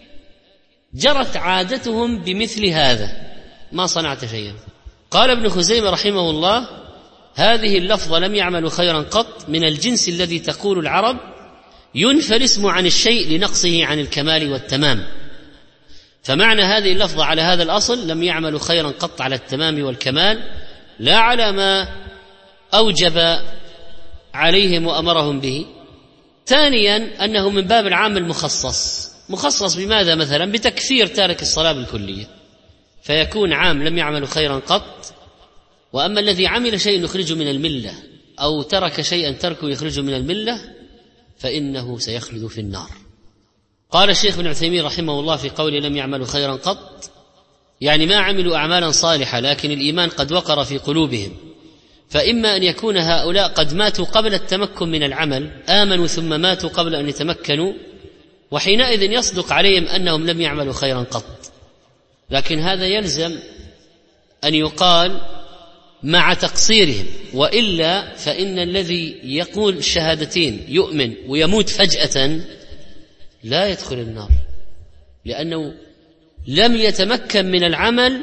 B: جرت عادتهم بمثل هذا، ما صنعت شيئا. قال ابن خزيمة رحمه الله هذه اللفظة لم يعملوا خيرا قط من الجنس الذي تقول العرب ينفى الاسم عن الشيء لنقصه عن الكمال والتمام. فمعنى هذه اللفظة على هذا الأصل لم يعملوا خيرا قط على التمام والكمال، لا على ما أوجب عليهم وأمرهم به. ثانيا أنه من باب العام المخصص. مخصص بماذا؟ مثلا بتكفير تارك الصلاة بالكلية، فيكون عام لم يعملوا خيرا قط. وأما الذي عمل شيء يخرجه من الملة أو ترك شيئا تركه يخرجه من الملة فإنه سيخلد في النار. قال الشيخ ابن عثيمين رحمه الله في قوله لم يعملوا خيرا قط يعني ما عملوا أعمالا صالحة لكن الإيمان قد وقر في قلوبهم، فإما أن يكون هؤلاء قد ماتوا قبل التمكن من العمل، آمنوا ثم ماتوا قبل أن يتمكنوا وحينئذ يصدق عليهم أنهم لم يعملوا خيرا قط. لكن هذا يلزم أن يقال مع تقصيرهم، وإلا فإن الذي يقول الشهادتين يؤمن ويموت فجأة لا يدخل النار، لأنه لم يتمكن من العمل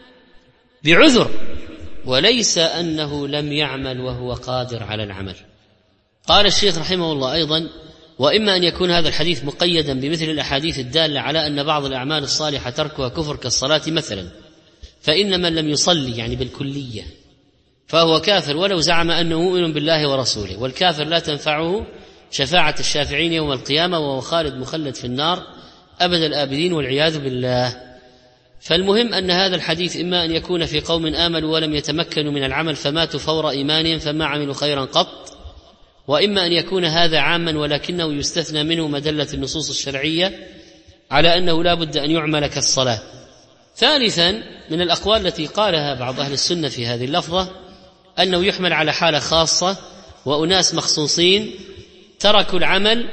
B: بعذر، وليس أنه لم يعمل وهو قادر على العمل. قال الشيخ رحمه الله أيضا: وإما أن يكون هذا الحديث مقيدا بمثل الأحاديث الدالة على أن بعض الأعمال الصالحة تركها كفر كالصلاة مثلا، فإن من لم يصلي يعني بالكلية فهو كافر ولو زعم أنه مؤمن بالله ورسوله، والكافر لا تنفعه شفاعة الشافعين يوم القيامة، وهو خالد مخلد في النار أبد الآبدين والعياذ بالله. فالمهم أن هذا الحديث إما أن يكون في قوم آمنوا ولم يتمكنوا من العمل فماتوا فور إيمانهم فما عملوا خيرا قط، وإما أن يكون هذا عاما ولكنه يستثنى منه ما دلت النصوص الشرعية على أنه لا بد أن يعمل كالصلاة. ثالثا، من الأقوال التي قالها بعض أهل السنة في هذه اللفظة أنه يحمل على حالة خاصة، وأناس مخصوصين تركوا العمل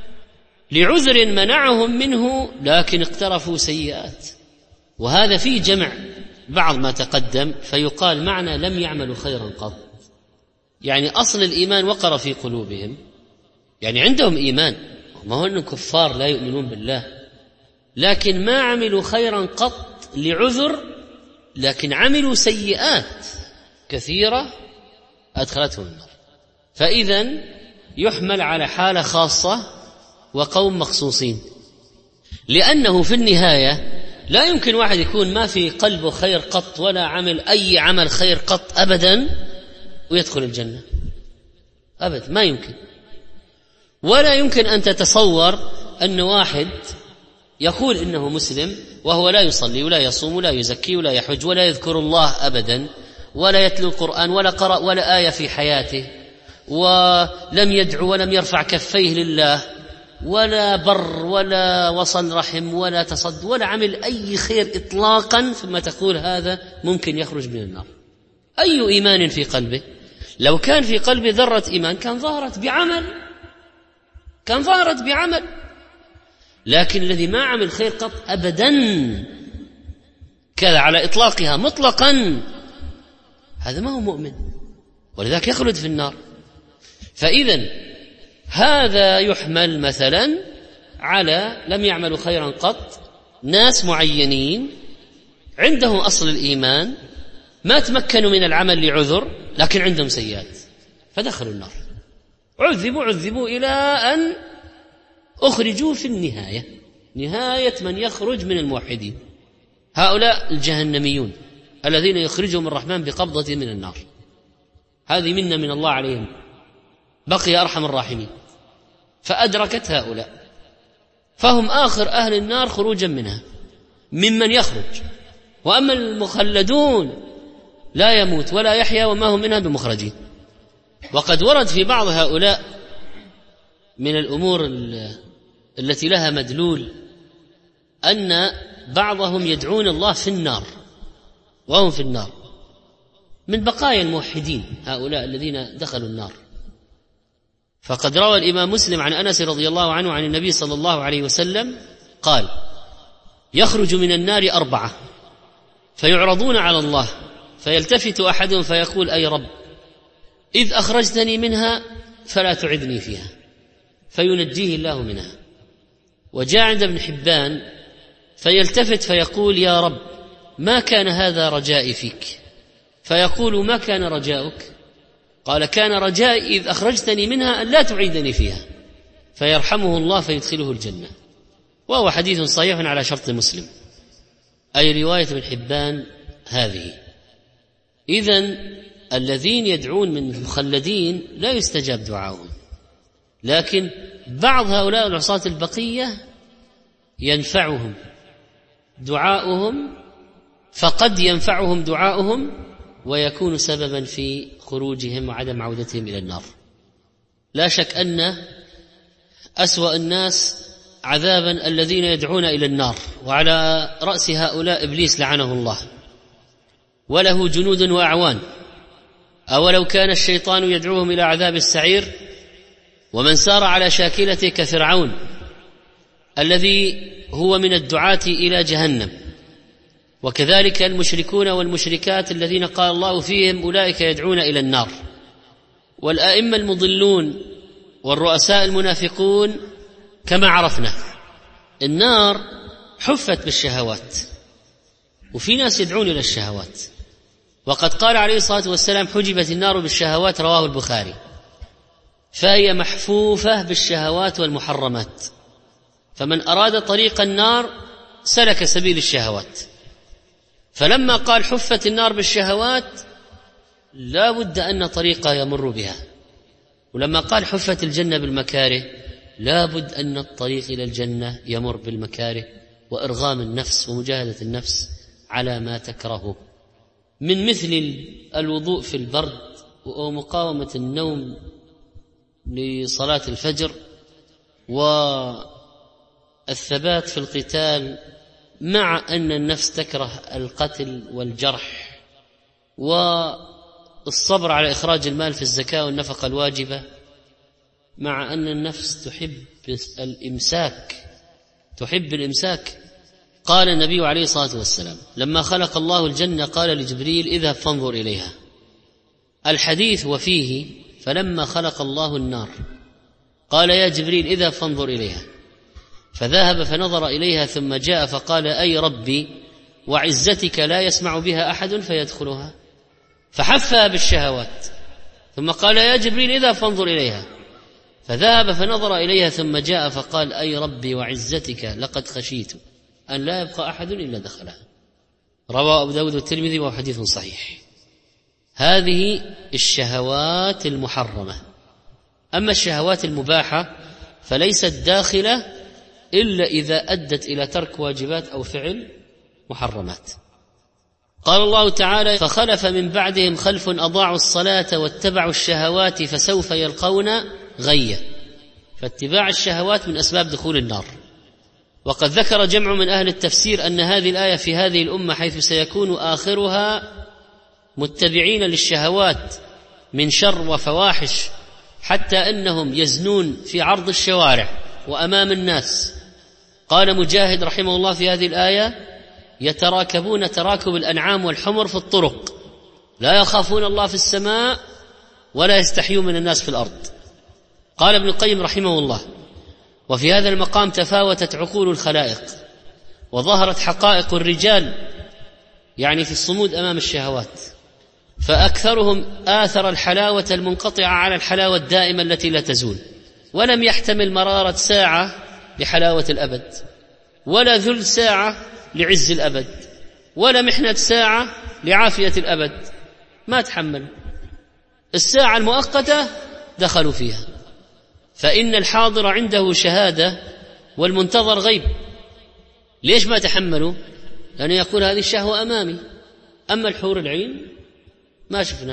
B: لعذر منعهم منه لكن اقترفوا سيئات، وهذا فيه جمع بعض ما تقدم، فيقال معنى لم يعملوا خيرا قط، يعني أصل الإيمان وقر في قلوبهم، يعني عندهم إيمان، ما هو أنهم كفار لا يؤمنون بالله، لكن ما عملوا خيرا قط لعذر، لكن عملوا سيئات كثيرة أدخلتهم النار. فإذن يحمل على حالة خاصة وقوم مخصوصين، لأنه في النهاية لا يمكن واحد يكون ما في قلبه خير قط ولا عمل أي عمل خير قط أبدا ويدخل الجنة أبدا، ما يمكن. ولا يمكن أن تتصور أن واحد يقول إنه مسلم وهو لا يصلي ولا يصوم ولا يزكي ولا يحج ولا يذكر الله أبدا ولا يتلو القرآن ولا قرأ ولا آية في حياته، ولم يدعو ولم يرفع كفيه لله ولا بر ولا وصل رحم ولا تصد ولا عمل أي خير إطلاقا، ثم تقول هذا ممكن يخرج من النار. أي إيمان في قلبه؟ لو كان في قلبه ذرة إيمان كان ظهرت بعمل كان ظهرت بعمل لكن الذي ما عمل خير قط أبدا كذا على إطلاقها مطلقا، هذا ما هو مؤمن، ولذلك يخلد في النار. فإذن هذا يحمل مثلا على لم يعملوا خيرا قط، ناس معينين عندهم أصل الإيمان ما تمكنوا من العمل لعذر لكن عندهم سيئات فدخلوا النار، عذبوا عذبوا إلى أن أخرجوا في النهاية، نهاية من يخرج من الموحدين هؤلاء الجهنميون الذين يخرجهم الرحمن بقبضة من النار. هذه منة من الله عليهم، بقي أرحم الراحمين، فأدركت هؤلاء، فهم آخر أهل النار خروجا منها ممن يخرج. وأما المخلدون لا يموت ولا يحيا وما هم منها بمخرجين. وقد ورد في بعض هؤلاء من الأمور التي لها مدلول أن بعضهم يدعون الله في النار وهم في النار، من بقايا الموحدين هؤلاء الذين دخلوا النار. فقد روى الإمام مسلم عن أنس رضي الله عنه عن النبي صلى الله عليه وسلم قال: يخرج من النار أربعة فيعرضون على الله فيلتفت أحدهم فيقول: أي رب، إذ أخرجتني منها فلا تعذني فيها، فينجيه الله منها. وجاء عند ابن حبان فيلتفت فيقول: يا رب، ما كان هذا رجائي فيك، فيقول: ما كان رجاؤك؟ قال: كان رجائي إذ أخرجتني منها أن لا تعيدني فيها، فيرحمه الله فيدخله الجنة. وهو حديث صحيح على شرط مسلم، أي رواية ابن حبان هذه. إذن الذين يدعون من المخلدين لا يستجاب دعاؤهم، لكن بعض هؤلاء العصاة البقية ينفعهم دعاؤهم، فقد ينفعهم دعاؤهم ويكون سببا في خروجهم وعدم عودتهم إلى النار. لا شك أن أسوأ الناس عذابا الذين يدعون إلى النار، وعلى رأس هؤلاء إبليس لعنه الله، وله جنود وأعوان. أولو كان الشيطان يدعوهم إلى عذاب السعير، ومن سار على شاكلته كفرعون الذي هو من الدعاة إلى جهنم، وكذلك المشركون والمشركات الذين قال الله فيهم أولئك يدعون إلى النار، والآئمة المضلون والرؤساء المنافقون. كما عرفنا النار حفت بالشهوات، وفي ناس يدعون إلى الشهوات، وقد قال عليه الصلاة والسلام حجبت النار بالشهوات، رواه البخاري. فهي محفوفة بالشهوات والمحرمات، فمن أراد طريق النار سلك سبيل الشهوات. فلما قال حفت النار بالشهوات لا بد أن طريقة يمر بها، ولما قال حفت الجنة بالمكاره لا بد أن الطريق إلى الجنة يمر بالمكاره وإرغام النفس ومجاهدة النفس على ما تكرهه، من مثل الوضوء في البرد ومقاومة النوم لصلاة الفجر، والثبات في القتال مع أن النفس تكره القتل والجرح، والصبر على إخراج المال في الزكاة والنفقة الواجبة، مع أن النفس تحب الإمساك تحب الإمساك. قال النبي عليه الصلاة والسلام لما خلق الله الجنة قال لجبريل اذهب فانظر إليها. الحديث وفيه فلما خلق الله النار قال يا جبريل اذهب فانظر إليها، فذهب فنظر إليها ثم جاء فقال أي ربي وعزتك لا يسمع بها أحد فيدخلها، فحفها بالشهوات. ثم قال يا جبريل اذهب فانظر إليها، فذهب فنظر إليها ثم جاء فقال أي ربي وعزتك لقد خشيت أن لا يبقى أحد إلا دخلها، رواه أبو داود والترمذي وهو حديث صحيح. هذه الشهوات المحرمة. أما الشهوات المباحة فليست داخلة إلا إذا أدت إلى ترك واجبات أو فعل محرمات. قال الله تعالى فخلف من بعدهم خلف أضاعوا الصلاة واتبعوا الشهوات فسوف يلقون غيا. فاتباع الشهوات من أسباب دخول النار. وقد ذكر جمع من أهل التفسير أن هذه الآية في هذه الأمة حيث سيكون آخرها متبعين للشهوات من شر وفواحش، حتى أنهم يزنون في عرض الشوارع وأمام الناس. قال مجاهد رحمه الله في هذه الآية يتراكبون تراكب الأنعام والحمر في الطرق، لا يخافون الله في السماء ولا يستحيون من الناس في الأرض. قال ابن القيم رحمه الله وفي هذا المقام تفاوتت عقول الخلائق وظهرت حقائق الرجال، يعني في الصمود أمام الشهوات، فأكثرهم آثر الحلاوة المنقطعة على الحلاوة الدائمة التي لا تزول، ولم يحتمل مرارة ساعة لحلاوة الأبد، ولا ذل ساعة لعز الأبد، ولا محنة ساعة لعافية الأبد. ما تحمل الساعة المؤقتة دخلوا فيها. فإن الحاضر عنده شهادة والمنتظر غيب. ليش ما تحملوا؟ لأنه يقول هذه الشهوة أمامي. أما الحور العين ما شفنا.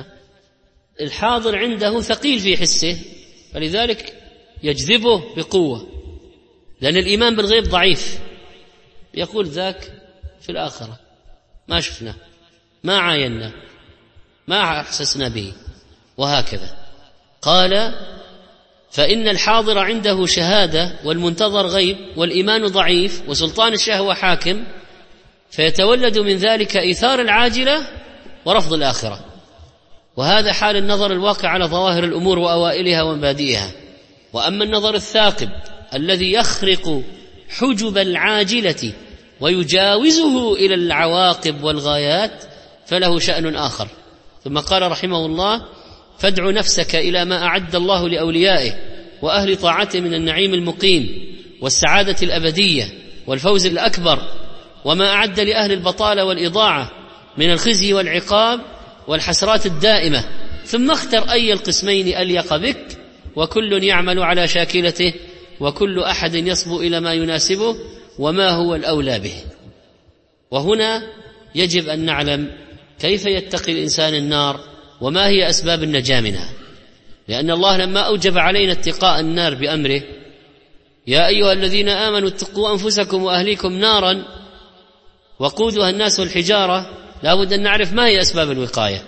B: الحاضر عنده ثقيل في حسه، فلذلك يجذبه بقوة، لأن الإيمان بالغيب ضعيف. يقول ذاك في الآخرة ما شفنا، ما عاينا، ما أحسسنا به، وهكذا. قال فإن الحاضر عنده شهادة والمنتظر غيب، والإيمان ضعيف وسلطان الشهوة حاكم، فيتولد من ذلك إيثار العاجلة ورفض الآخرة. وهذا حال النظر الواقع على ظواهر الأمور وأوائلها ومبادئها. وأما النظر الثاقب الذي يخرق حجب العاجلة ويجاوزه إلى العواقب والغايات فله شأن آخر. ثم قال رحمه الله فادع نفسك إلى ما أعد الله لأوليائه وأهل طاعته من النعيم المقيم والسعادة الأبدية والفوز الأكبر، وما أعد لأهل البطالة والإضاعة من الخزي والعقاب والحسرات الدائمة. ثم اختر أي القسمين أليق بك، وكل يعمل على شاكلته، وكل أحد يصبو إلى ما يناسبه وما هو الأولى به. وهنا يجب أن نعلم كيف يتقي الإنسان النار وما هي أسباب النجاة منها، لأن الله لما أوجب علينا اتقاء النار بأمره يا أيها الذين آمنوا اتقوا أنفسكم وأهليكم نارا وقودها الناس والحجارة، لا بد أن نعرف ما هي أسباب الوقاية.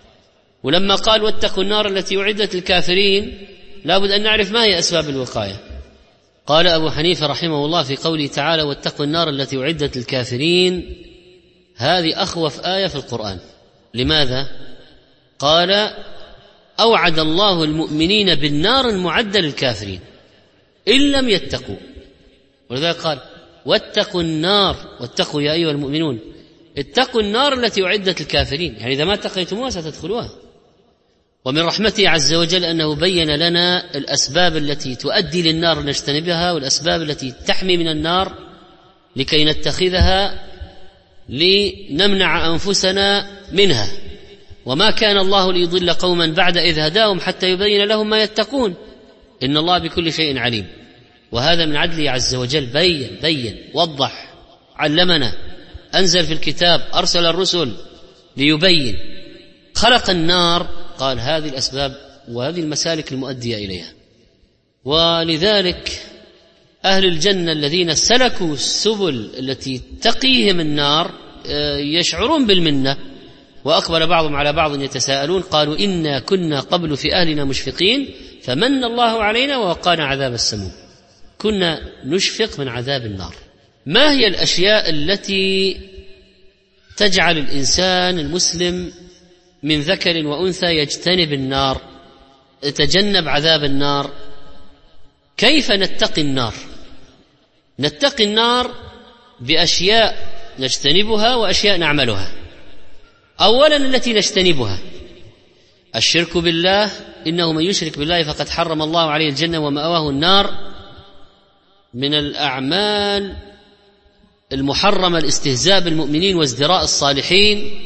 B: ولما قال واتقوا النار التي أعدت للكافرين لا بد أن نعرف ما هي أسباب الوقاية. قال أبو حنيفة رحمه الله في قوله تعالى واتقوا النار التي أعدت للكافرين، هذه أخوف آية في القرآن. لماذا؟ قال أوعد الله المؤمنين بالنار المعدة للكافرين إن لم يتقوا، ولذلك قال واتقوا النار، واتقوا يا أيها المؤمنون اتقوا النار التي أعدت للكافرين، يعني إذا ما اتقيتموها ستدخلوها. ومن رحمته عز وجل أنه بين لنا الأسباب التي تؤدي للنار نجتنبها، والأسباب التي تحمي من النار لكي نتخذها لنمنع أنفسنا منها. وما كان الله ليضل قوما بعد إذ هداهم حتى يبين لهم ما يتقون إن الله بكل شيء عليم. وهذا من عدله عز وجل، بين بين وضح، علمنا، أنزل في الكتاب، أرسل الرسل ليبين. خلق النار، قال هذه الأسباب وهذه المسالك المؤدية إليها. ولذلك أهل الجنة الذين سلكوا السبل التي تقيهم النار يشعرون بالمنة، وأقبل بعضهم على بعض يتساءلون قالوا إنا كنا قبل في أهلنا مشفقين فمن الله علينا ووقانا عذاب السموم. كنا نشفق من عذاب النار. ما هي الأشياء التي تجعل الإنسان المسلم من ذكر وأنثى يجتنب النار، يتجنب عذاب النار؟ كيف نتقي النار؟ نتقي النار بأشياء نجتنبها وأشياء نعملها. أولا التي نجتنبها الشرك بالله، إنه من يشرك بالله فقد حرم الله عليه الجنة ومأواه النار. من الأعمال المحرمة الاستهزاء بالمؤمنين وازدراء الصالحين،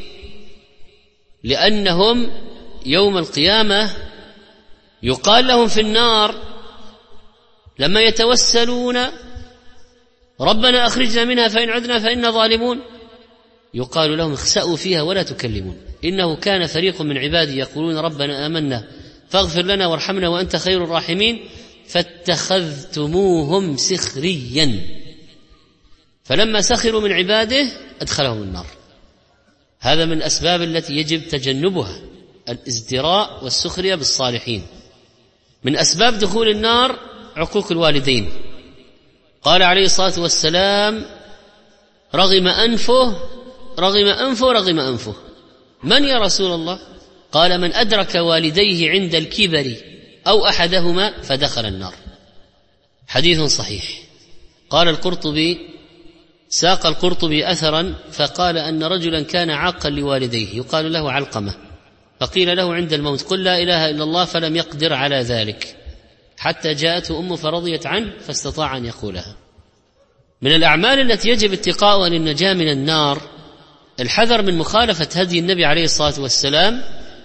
B: لأنهم يوم القيامة يقال لهم في النار لما يتوسلون ربنا أخرجنا منها فإن عدنا فإنا ظالمون، يقال لهم اخسأوا فيها ولا تكلمون إنه كان فريق من عبادي يقولون ربنا آمنا فاغفر لنا وارحمنا وأنت خير الراحمين فاتخذتموهم سخريا، فلما سخروا من عباده أدخلهم النار. هذا من الأسباب التي يجب تجنبها، الازدراء والسخرية بالصالحين. من أسباب دخول النار عقوق الوالدين. قال عليه الصلاة والسلام رغم أنفه رغم أنفه رغم أنفه من يا رسول الله؟ قال من أدرك والديه عند الكبر أو أحدهما فدخل النار. حديث صحيح. قال القرطبي ساق القرطبي أثرا فقال أن رجلا كان عاقا لوالديه يقال له علقمة، فقيل له عند الموت قل لا إله إلا الله، فلم يقدر على ذلك حتى جاءته أمه فرضيت عنه فاستطاع أن يقولها. من الأعمال التي يجب اتقاؤها للنجاة من النار الحذر من مخالفة هدي النبي عليه الصلاة والسلام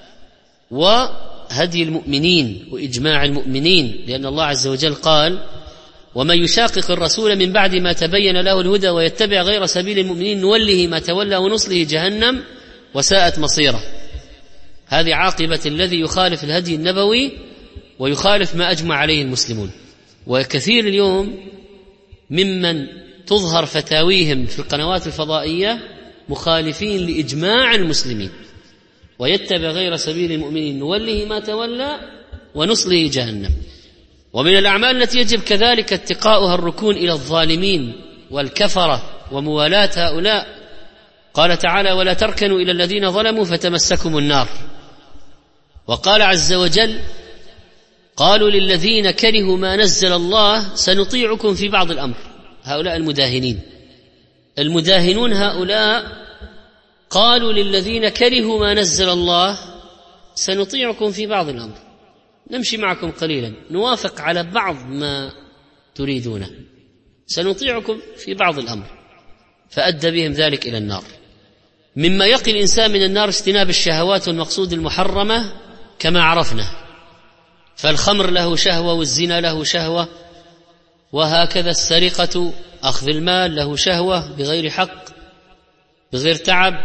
B: وهدي المؤمنين وإجماع المؤمنين، لأن الله عز وجل قال ومن يشاقق الرسول من بعد ما تبين له الهدى ويتبع غير سبيل المؤمنين نوله ما تولى ونصله جهنم وساءت مصيره. هذه عاقبة الذي يخالف الهدي النبوي ويخالف ما أجمع عليه المسلمون. وكثير اليوم ممن تظهر فتاويهم في القنوات الفضائية مخالفين لإجماع المسلمين، ويتبع غير سبيل المؤمنين نوله ما تولى ونصله جهنم. ومن الأعمال التي يجب كذلك اتقاؤها الركون إلى الظالمين والكفرة وموالاة هؤلاء. قال تعالى ولا تركنوا إلى الذين ظلموا فتمسكم النار. وقال عز وجل قالوا للذين كرهوا ما نزل الله سنطيعكم في بعض الأمر. هؤلاء المداهنين المداهنون هؤلاء قالوا للذين كرهوا ما نزل الله سنطيعكم في بعض الأمر، نمشي معكم قليلا، نوافق على بعض ما تريدونه، سنطيعكم في بعض الأمر، فأدى بهم ذلك إلى النار. مما يقي الإنسان من النار اجتناب الشهوات والمقصود المحرمة كما عرفنا، فالخمر له شهوة والزنا له شهوة، وهكذا السرقة أخذ المال له شهوة بغير حق بغير تعب.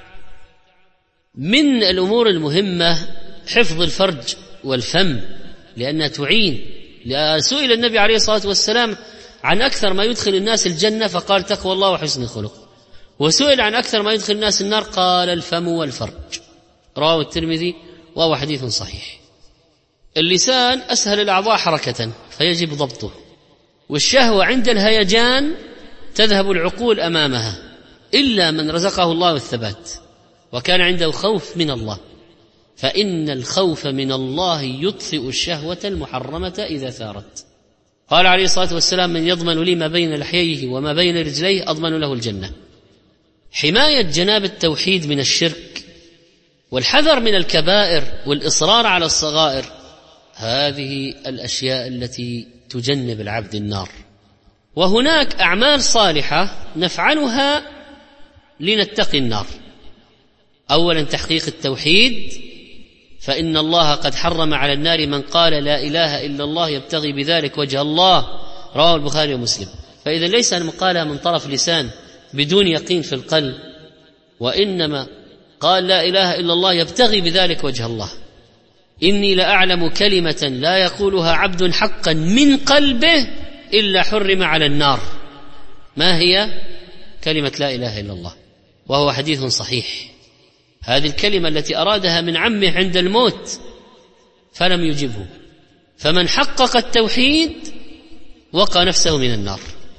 B: من الأمور المهمة حفظ الفرج والفم لأنها تعين. سئل النبي عليه الصلاة والسلام عن أكثر ما يدخل الناس الجنة فقال تقوى الله وحسن الخلق، وسئل عن أكثر ما يدخل الناس النار قال الفم والفرج. رواه الترمذي وهو حديث صحيح. اللسان أسهل الأعضاء حركة فيجب ضبطه، والشهوة عند الهيجان تذهب العقول أمامها، إلا من رزقه الله الثبات وكان عنده خوف من الله، فإن الخوف من الله يطفئ الشهوة المحرمة إذا ثارت. قال عليه الصلاة والسلام: من يضمن لي ما بين لحييه وما بين رجليه أضمن له الجنة. حماية جناب التوحيد من الشرك والحذر من الكبائر والإصرار على الصغائر، هذه الأشياء التي تجنب العبد النار. وهناك أعمال صالحة نفعلها لنتقي النار. أولا تحقيق التوحيد، فإن الله قد حرم على النار من قال لا إله إلا الله يبتغي بذلك وجه الله، رواه البخاري ومسلم. فإذا ليس المقالة من طرف لسان بدون يقين في القلب، وإنما قال لا إله إلا الله يبتغي بذلك وجه الله. إني لأعلم كلمة لا يقولها عبد حقا من قلبه إلا حرم على النار. ما هي؟ كلمة لا إله إلا الله، وهو حديث صحيح. هذه الكلمة التي أرادها من عمه عند الموت فلم يجبه، فمن حقق التوحيد وقى نفسه من النار.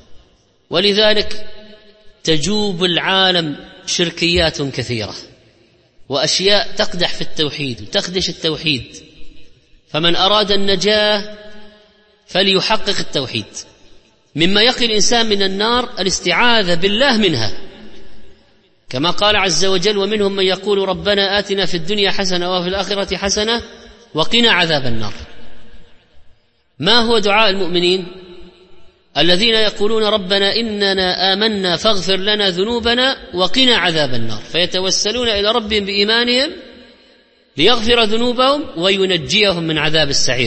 B: ولذلك تجوب العالم شركيات كثيرة وأشياء تقدح في التوحيد وتخدش التوحيد، فمن أراد النجاة فليحقق التوحيد. مما يقي الإنسان من النار الاستعاذة بالله منها، كما قال عز وجل: ومنهم من يقول ربنا آتنا في الدنيا حسنة وفي الآخرة حسنة وقنا عذاب النار. ما هو دعاء المؤمنين الذين يقولون ربنا إننا آمنا فاغفر لنا ذنوبنا وقنا عذاب النار، فيتوسلون إلى ربهم بإيمانهم ليغفر ذنوبهم وينجيهم من عذاب السعير.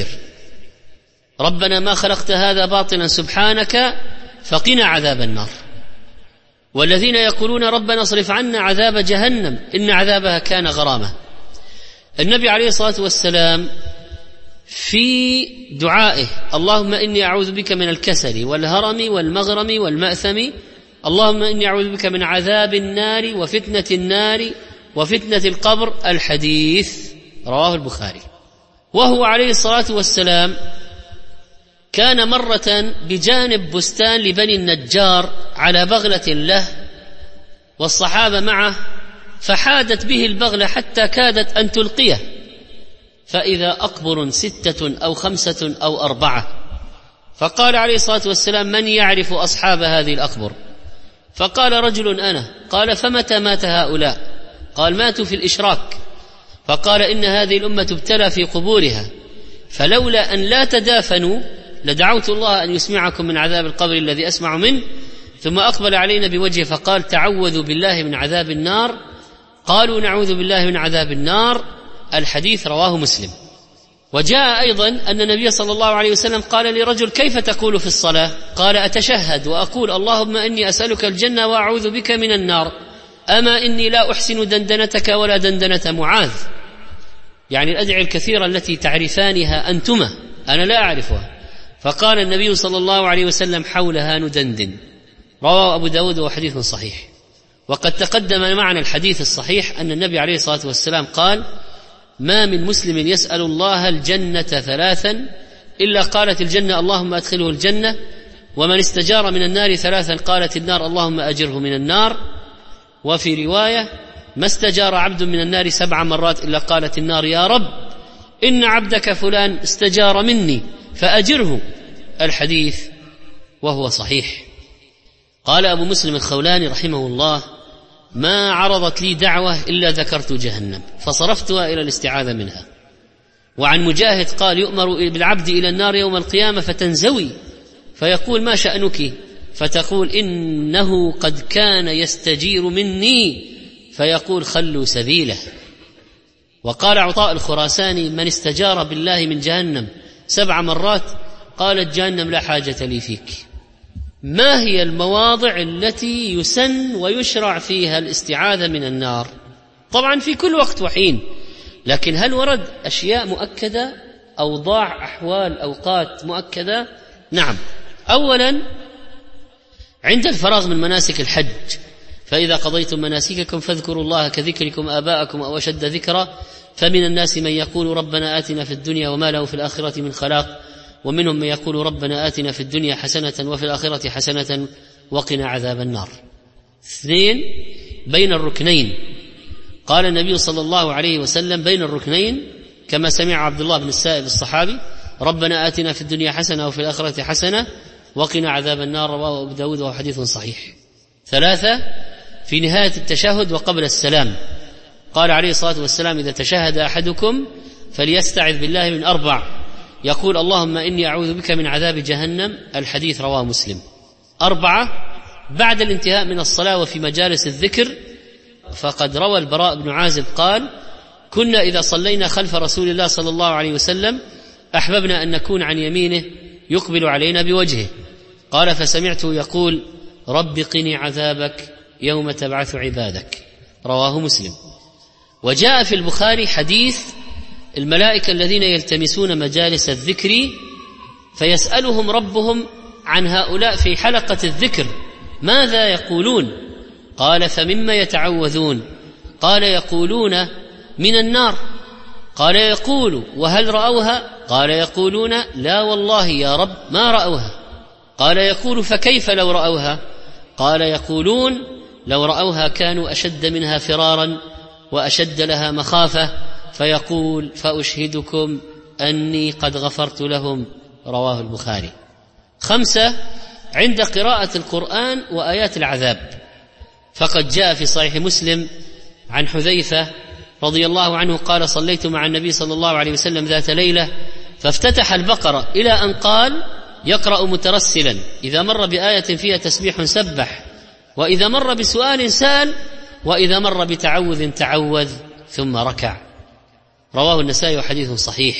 B: ربنا ما خلقت هذا باطلا سبحانك فقنا عذاب النار. والذين يقولون ربنا اصرف عنا عذاب جهنم إن عذابها كان غرامة. النبي عليه الصلاة والسلام في دعائه: اللهم إني أعوذ بك من الكسل والهرم والمغرم والمأثم، اللهم إني أعوذ بك من عذاب النار وفتنة النار وفتنة القبر، الحديث رواه البخاري. وهو عليه الصلاة والسلام كان مرة بجانب بستان لبني النجار على بغلة له والصحابة معه، فحادت به البغلة حتى كادت أن تلقيه، فإذا أقبر ستة أو خمسة أو أربعة، فقال عليه الصلاة والسلام: من يعرف أصحاب هذه الأقبر؟ فقال رجل: أنا. قال: فمتى مات هؤلاء؟ قال: ماتوا في الإشراك. فقال: إن هذه الأمة ابتلى في قبورها، فلولا أن لا تدافنوا لدعوت الله أن يسمعكم من عذاب القبر الذي أسمع منه. ثم أقبل علينا بوجهه فقال: تعوذوا بالله من عذاب النار. قالوا: نعوذ بالله من عذاب النار. الحديث رواه مسلم. وجاء أيضا أن النبي صلى الله عليه وسلم قال لرجل: كيف تقول في الصلاة؟ قال: أتشهد وأقول اللهم إني أسألك الجنة وأعوذ بك من النار، أما إني لا أحسن دندنتك ولا دندنة معاذ. يعني الأدعية الكثيرة التي تعرفانها أنتما أنا لا أعرفها. فقال النبي صلى الله عليه وسلم: حولها ندندن. رواه أبو داود وحديث صحيح. وقد تقدم معنا الحديث الصحيح أن النبي عليه الصلاة والسلام قال: ما من مسلم يسأل الله الجنة ثلاثا إلا قالت الجنة اللهم أدخله الجنة، ومن استجار من النار ثلاثا قالت النار اللهم أجره من النار. وفي رواية: ما استجار عبد من النار سبع مرات إلا قالت النار يا رب إن عبدك فلان استجار مني فأجره. الحديث وهو صحيح. قال أبو مسلم الخولاني رحمه الله: ما عرضت لي دعوة إلا ذكرت جهنم فصرفتها إلى الاستعاذة منها. وعن مجاهد قال: يؤمر بالعبد إلى النار يوم القيامة فتنزوي، فيقول: ما شأنك؟ فتقول: إنه قد كان يستجير مني، فيقول: خلوا سبيله. وقال عطاء الخراساني: من استجار بالله من جهنم سبع مرات قالت جهنم لا حاجة لي فيك. ما هي المواضع التي يسن ويشرع فيها الاستعاذة من النار؟ طبعا في كل وقت وحين، لكن هل ورد أشياء مؤكدة؟ أوضاع أحوال أوقات مؤكدة؟ نعم. أولا عند الفراغ من مناسك الحج، فإذا قضيتم مناسككم فاذكروا الله كذكركم آباءكم أو أشد ذكرا، فمن الناس من يقول ربنا آتنا في الدنيا وما له في الآخرة من خلاق ومنهم من يقول ربنا آتنا في الدنيا حسنة وفي الآخرة حسنة وقنا عذاب النار. اثنين، بين الركنين. قال النبي صلى الله عليه وسلم بين الركنين كما سمع عبد الله بن السائب الصحابي: ربنا آتنا في الدنيا حسنة وفي الآخرة حسنة وقنا عذاب النار، رواه أبو داود وهو حديث صحيح. ثلاثة، في نهاية التشهد وقبل السلام. قال عليه الصلاة والسلام: إذا تشهد أحدكم فليستعذ بالله من أربع، يقول: اللهم إني أعوذ بك من عذاب جهنم. الحديث رواه مسلم. أربعة، بعد الانتهاء من الصلاة وفي مجالس الذكر، فقد روى البراء بن عازب قال: كنا إذا صلينا خلف رسول الله صلى الله عليه وسلم أحببنا أن نكون عن يمينه يقبل علينا بوجهه. قال: فسمعته يقول: رب قني عذابك يوم تبعث عبادك. رواه مسلم. وجاء في البخاري حديث الملائكة الذين يلتمسون مجالس الذكر فيسألهم ربهم عن هؤلاء في حلقة الذكر ماذا يقولون؟ قال: فمما يتعوذون؟ قال: يقولون من النار. قال: يقول: وهل رأوها؟ قال: يقولون: لا والله يا رب ما رأوها. قال: يقول: فكيف لو رأوها؟ قال: يقولون: لو رأوها كانوا أشد منها فرارا وأشد لها مخافة. فيقول: فأشهدكم أني قد غفرت لهم. رواه البخاري. خمسة، عند قراءة القرآن وآيات العذاب، فقد جاء في صحيح مسلم عن حذيفة رضي الله عنه قال: صليت مع النبي صلى الله عليه وسلم ذات ليلة فافتتح البقرة إلى أن قال: يقرأ مترسلا، إذا مر بآية فيها تسبيح سبح، وإذا مر بسؤال سأل، وإذا مر بتعوذ تعوذ، ثم ركع. رواه النسائي وحديث صحيح.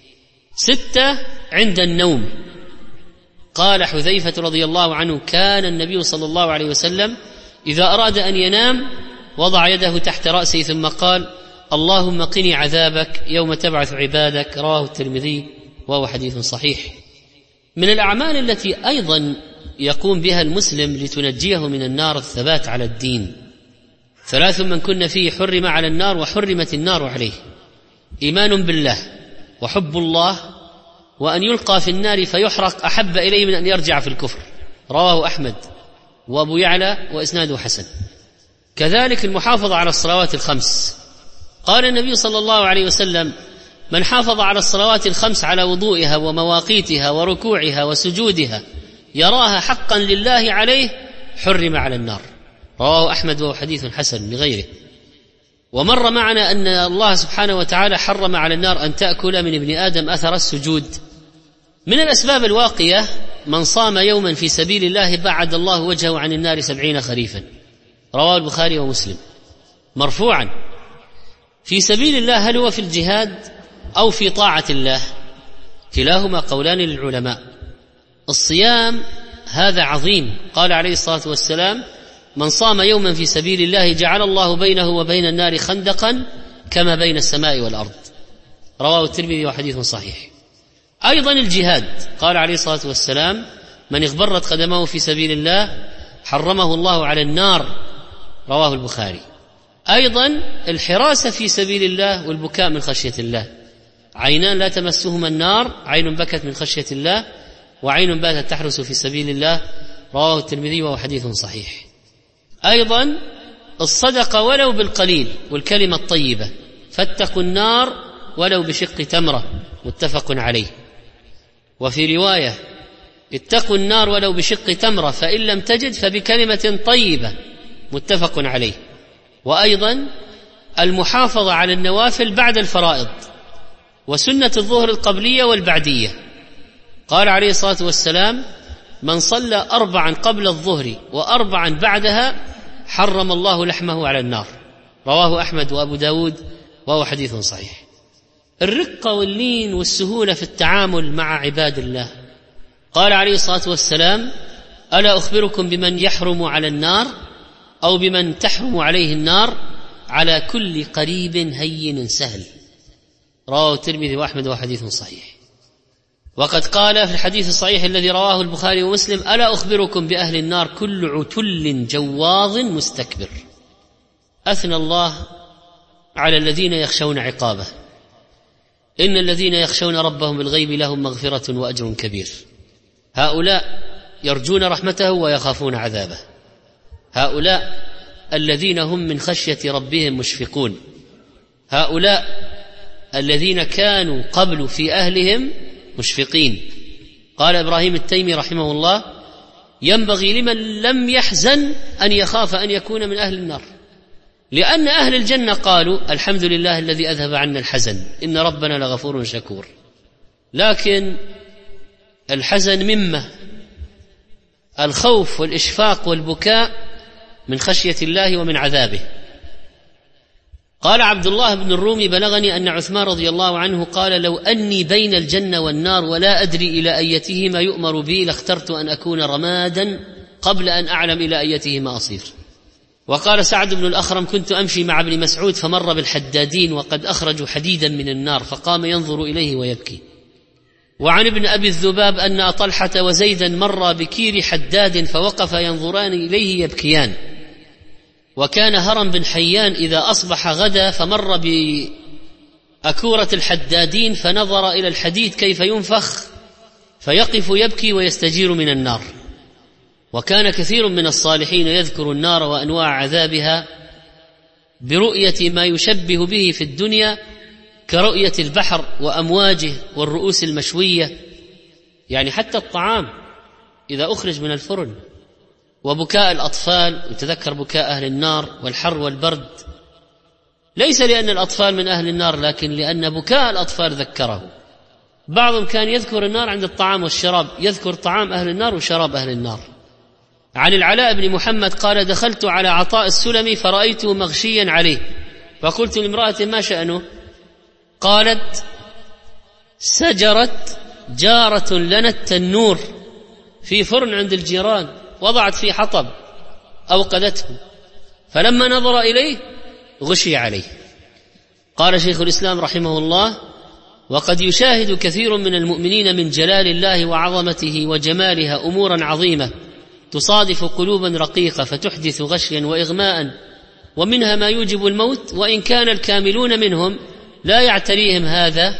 B: ستة، عند النوم. قال حذيفة رضي الله عنه: كان النبي صلى الله عليه وسلم إذا أراد أن ينام وضع يده تحت رأسه ثم قال: اللهم قني عذابك يوم تبعث عبادك. رواه الترمذي وهو حديث صحيح. من الأعمال التي أيضا يقوم بها المسلم لتنجيه من النار الثبات على الدين. ثلاث من كن فيه حرم على النار وحرمت النار عليه: إيمان بالله، وحب الله، وأن يلقى في النار فيحرق أحب إليه من أن يرجع في الكفر. رواه أحمد وأبو يعلى وإسناده حسن. كذلك المحافظة على الصلوات الخمس. قال النبي صلى الله عليه وسلم: من حافظ على الصلوات الخمس على وضوئها ومواقيتها وركوعها وسجودها يراها حقا لله عليه حرم على النار. رواه أحمد وهو حديث حسن لغيره. ومر معنا أن الله سبحانه وتعالى حرم على النار أن تأكل من ابن آدم أثر السجود. من الأسباب الواقية: من صام يوما في سبيل الله بعد الله وجهه عن النار سبعين خريفا. رواه البخاري ومسلم. مرفوعا: في سبيل الله هل هو في الجهاد أو في طاعة الله؟ كلاهما قولان للعلماء. الصيام هذا عظيم. قال عليه الصلاة والسلام: من صام يوما في سبيل الله جعل الله بينه وبين النار خندقا كما بين السماء والأرض. رواه الترمذي وحديث صحيح. أيضا الجهاد. قال عليه الصلاة والسلام: من اغبرت قدمه في سبيل الله حرمه الله على النار. رواه البخاري. أيضا الحراسة في سبيل الله والبكاء من خشية الله. عينان لا تمسهما النار: عين بكت من خشية الله، وعين باتت تحرس في سبيل الله. رواه الترمذي وهو حديث صحيح. أيضا الصدقة ولو بالقليل والكلمة الطيبة: فاتقوا النار ولو بشق تمرة. متفق عليه. وفي رواية: اتقوا النار ولو بشق تمرة، فإن لم تجد فبكلمة طيبة. متفق عليه. وأيضا المحافظة على النوافل بعد الفرائض، وسنة الظهر القبلية والبعدية. قال عليه الصلاة والسلام: من صلى أربعا قبل الظهر وأربعا بعدها حرم الله لحمه على النار. رواه أحمد وأبو داود وهو حديث صحيح. الرقة واللين والسهولة في التعامل مع عباد الله. قال عليه الصلاة والسلام: ألا أخبركم بمن يحرم على النار أو بمن تحرم عليه النار؟ على كل قريب هين سهل. رواه الترمذي وأحمد وحديث صحيح. وقد قال في الحديث الصحيح الذي رواه البخاري ومسلم: ألا أخبركم بأهل النار كل عتل جواظ مستكبر. أثنى الله على الذين يخشون عقابه. إن الذين يخشون ربهم بالغيب لهم مغفرة وأجر كبير. هؤلاء يرجون رحمته ويخافون عذابه، هؤلاء الذين هم من خشية ربهم مشفقون، هؤلاء الذين كانوا قبل في أهلهم مشفقين. قال إبراهيم التيمي رحمه الله: ينبغي لمن لم يحزن أن يخاف أن يكون من أهل النار، لأن أهل الجنة قالوا: الحمد لله الذي أذهب عنا الحزن إن ربنا لغفور شكور. لكن الحزن مما الخوف والإشفاق والبكاء من خشية الله ومن عذابه. قال عبد الله بن الرومي: بلغني أن عثمان رضي الله عنه قال: لو أني بين الجنة والنار ولا أدري إلى أيتهما يؤمر بي لاخترت أن أكون رمادا قبل أن أعلم إلى أيتهما أصير. وقال سعد بن الأخرم: كنت أمشي مع ابن مسعود فمر بالحدادين وقد أخرجوا حديدا من النار فقام ينظر إليه ويبكي. وعن ابن أبي الذباب أن طلحة وزيدا مرا بكير حداد فوقف ينظران إليه يبكيان. وكان هرم بن حيان إذا أصبح غدا فمر بأكورة الحدادين فنظر إلى الحديد كيف ينفخ فيقف يبكي ويستجير من النار. وكان كثير من الصالحين يذكر النار وأنواع عذابها برؤية ما يشبه به في الدنيا كرؤية البحر وأمواجه والرؤوس المشوية، يعني حتى الطعام إذا أخرج من الفرن، وبكاء الأطفال، وتذكر بكاء أهل النار والحر والبرد، ليس لأن الأطفال من أهل النار لكن لأن بكاء الأطفال ذكره. بعضهم كان يذكر النار عند الطعام والشراب، يذكر طعام أهل النار وشراب أهل النار. عن العلاء بن محمد قال: دخلت على عطاء السلمي فرأيته مغشيا عليه فقلت لامرأة: ما شأنه؟ قالت: سجرت جارة لنا التنور في فرن عند الجيران وضعت فيه حطب أوقدته، فلما نظر إليه غشي عليه. قال شيخ الإسلام رحمه الله: وقد يشاهد كثير من المؤمنين من جلال الله وعظمته وجمالها أمورا عظيمة تصادف قلوبا رقيقة فتحدث غشيا وإغماء، ومنها ما يوجب الموت، وإن كان الكاملون منهم لا يعتريهم هذا،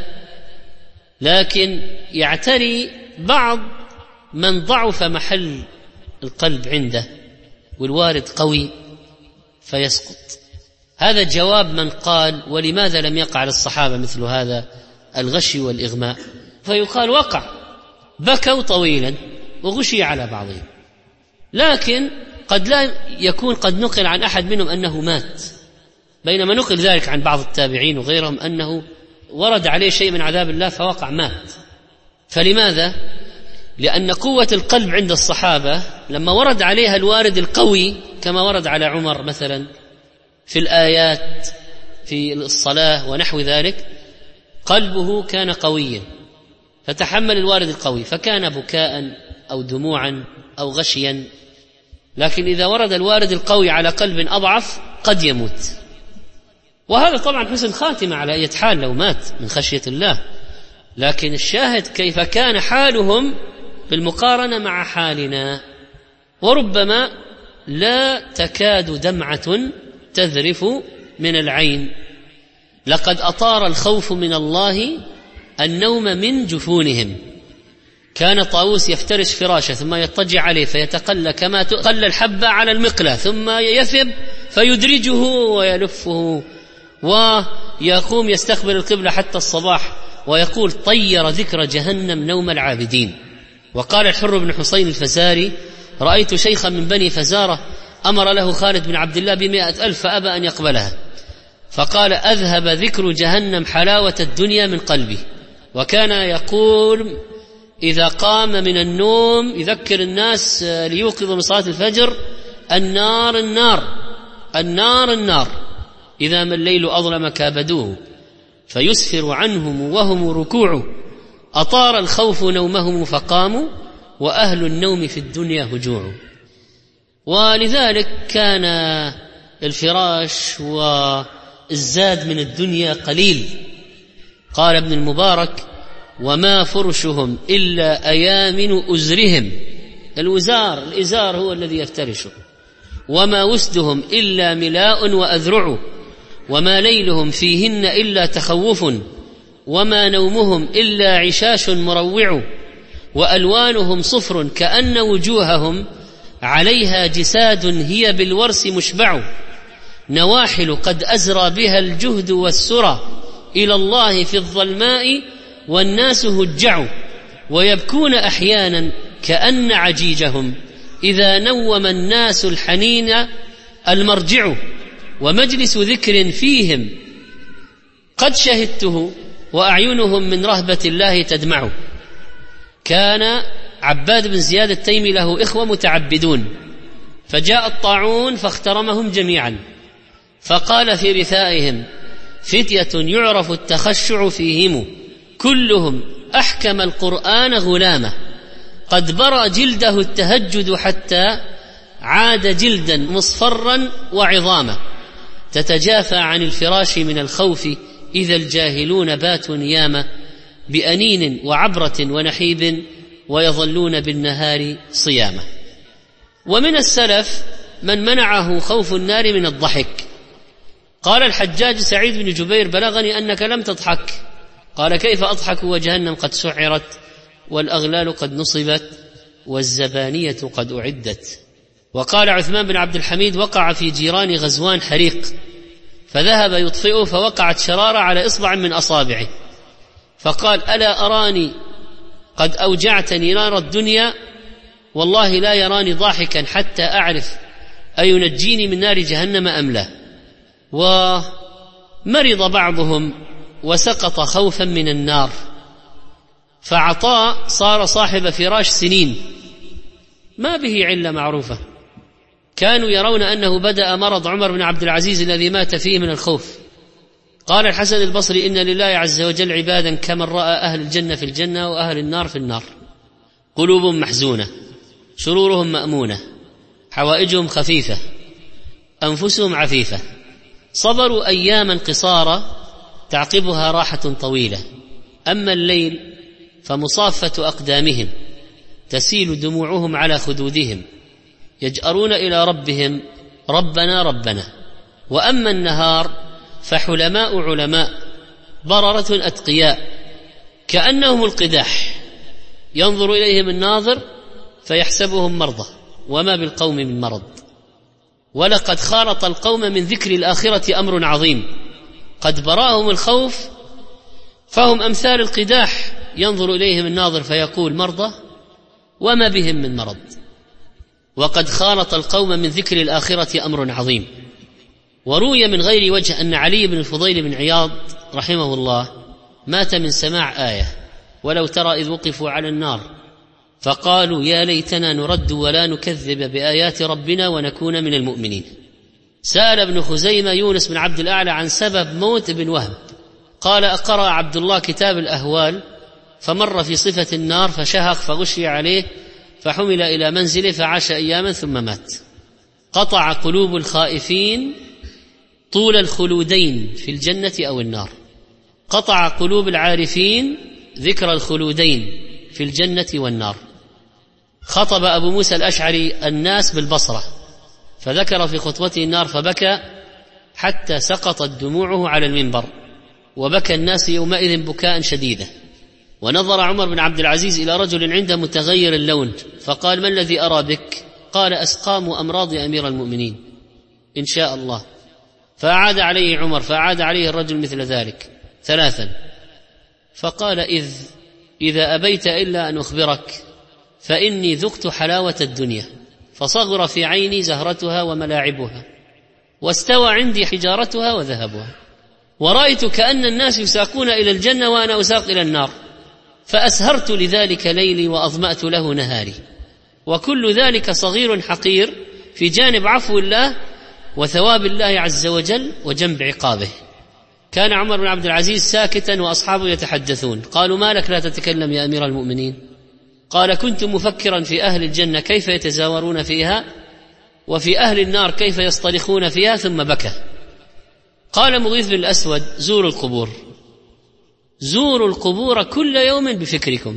B: لكن يعتري بعض من ضعف محل القلب عنده والوارد قوي فيسقط. هذا جواب من قال: ولماذا لم يقع للصحابة مثل هذا الغشي والإغماء؟ فيقال: وقع، بكوا طويلا وغشي على بعضهم، لكن قد لا يكون قد نقل عن أحد منهم أنه مات، بينما نقل ذلك عن بعض التابعين وغيرهم أنه ورد عليه شيء من عذاب الله فوقع مات. فلماذا؟ لأن قوة القلب عند الصحابة لما ورد عليها الوارد القوي كما ورد على عمر مثلا في الآيات في الصلاة ونحو ذلك، قلبه كان قويا فتحمل الوارد القوي فكان بكاء أو دموعا أو غشيا. لكن إذا ورد الوارد القوي على قلب أضعف قد يموت، وهذا طبعا حسن خاتمة على أي حال لو مات من خشية الله. لكن الشاهد كيف كان حالهم بالمقارنة مع حالنا، وربما لا تكاد دمعة تذرف من العين. لقد أطار الخوف من الله النوم من جفونهم. كان طاووس يفترش فراشه ثم يضطجع عليه فيتقلى كما تقلى الحبة على المقلة، ثم يثب فيدرجه ويلفه ويقوم يستقبل القبلة حتى الصباح ويقول: طير ذكر جهنم نوم العابدين. وقال الحر بن حسين الفزاري: رأيت شيخا من بني فزارة أمر له خالد بن عبد الله بمائة ألف فأبى أن يقبلها، فقال: أذهب ذكر جهنم حلاوة الدنيا من قلبي. وكان يقول إذا قام من النوم يذكر الناس ليوقظوا من صلاة الفجر: النار النار النار النار، إذا ما الليل أظلم كابدوه فيسفر عنهم وهم ركوع، أطار الخوف نومهم فقاموا وأهل النوم في الدنيا هجوع. ولذلك كان الفراش والزاد من الدنيا قليل. قال ابن المبارك: وما فرشهم إلا أيامن أزرهم، الوزار الإزار هو الذي يفترشه، وما وسدهم إلا ملاء وأذرع، وما ليلهم فيهن إلا تخوف، وما نومهم إلا عشاش مروع، وألوانهم صفر كأن وجوههم عليها جساد هي بالورس مشبع، نواحل قد أزرى بها الجهد والسرى إلى الله في الظلماء والناس هجع، ويبكون أحيانا كأن عجيجهم إذا نوم الناس الحنين المرجع، ومجلس ذكر فيهم قد شهدته وأعينهم من رهبة الله تدمع. كان عباد بن زياد التيمي له إخوة متعبدون، فجاء الطاعون فاخترمهم جميعا، فقال في رثائهم: فتية يعرف التخشع فيهم، كلهم أحكم القرآن غلامه، قد برى جلده التهجد حتى عاد جلدا مصفرا وعظاما، تتجافى عن الفراش من الخوف إذا الجاهلون باتوا نياما، بأنين وعبرة ونحيب ويظلون بالنهار صياما. ومن السلف من منعه خوف النار من الضحك. قال الحجاج سعيد بن جبير: بلغني أنك لم تضحك. قال: كيف أضحك وجهنم قد سعرت والأغلال قد نصبت والزبانية قد أعدت. وقال عثمان بن عبد الحميد: وقع في جيران غزوان حريق، فذهب يطفئه فوقعت شرارة على إصبع من أصابعه، فقال: ألا أراني قد أوجعتني نار الدنيا، والله لا يراني ضاحكا حتى أعرف أينجيني من نار جهنم أم لا. ومرض بعضهم وسقط خوفا من النار، فعطاء صار صاحب فراش سنين ما به علة معروفة، كانوا يرون أنه بدأ مرض عمر بن عبد العزيز الذي مات فيه من الخوف. قال الحسن البصري: إن لله عز وجل عبادا كمن رأى أهل الجنة في الجنة وأهل النار في النار، قلوبهم محزونة، شرورهم مأمونة، حوائجهم خفيفة، أنفسهم عفيفة، صبروا أياما قصارى تعقبها راحة طويلة، أما الليل فمصافة أقدامهم، تسيل دموعهم على خدودهم، يجأرون إلى ربهم: ربنا ربنا. وأما النهار فحلماء علماء، بررة أتقياء، كأنهم القداح، ينظر إليهم الناظر فيحسبهم مرضى، وما بالقوم من مرض. ولقد خالط القوم من ذكر الآخرة أمر عظيم، قد براهم الخوف، فهم أمثال القداح، ينظر إليهم الناظر فيقول مرضى، وما بهم من مرض. وقد خالط القوم من ذكر الآخرة أمر عظيم. وروي من غير وجه أن علي بن الفضيل بن عياض رحمه الله مات من سماع آية: ولو ترى إذ وقفوا على النار فقالوا يا ليتنا نرد ولا نكذب بآيات ربنا ونكون من المؤمنين. سأل ابن خزيمة يونس بن عبد الأعلى عن سبب موت ابن وهب، قال: أقرأ عبد الله كتاب الأهوال فمر في صفة النار فشهق فغشي عليه فحمل إلى منزله فعاش أياما ثم مات. قطع قلوب الخائفين طول الخلودين في الجنة أو النار، قطع قلوب العارفين ذكر الخلودين في الجنة والنار. خطب أبو موسى الأشعري الناس بالبصرة فذكر في خطبته النار فبكى حتى سقطت دموعه على المنبر، وبكى الناس يومئذ بكاء شديدا. ونظر عمر بن عبد العزيز إلى رجل عنده متغير اللون فقال: ما الذي أرى بك؟ قال: أسقام أمراض أمير المؤمنين إن شاء الله. فأعاد عليه عمر فأعاد عليه الرجل مثل ذلك ثلاثا، فقال: إذ إذا أبيت إلا أن أخبرك فإني ذقت حلاوة الدنيا، فصغر في عيني زهرتها وملاعبها، واستوى عندي حجارتها وذهبها، ورأيت كأن الناس يساقون إلى الجنة وأنا أساق إلى النار، فأسهرت لذلك ليلي وأظمأت له نهاري، وكل ذلك صغير حقير في جانب عفو الله وثواب الله عز وجل وجنب عقابه. كان عمر بن عبد العزيز ساكتا وأصحابه يتحدثون، قالوا: ما لك لا تتكلم يا أمير المؤمنين؟ قال: كنت مفكرا في أهل الجنة كيف يتزاورون فيها، وفي أهل النار كيف يصطرخون فيها، ثم بكى. قال مغيث بن الأسود: زوروا القبور، زوروا القبور كل يوم بفكركم،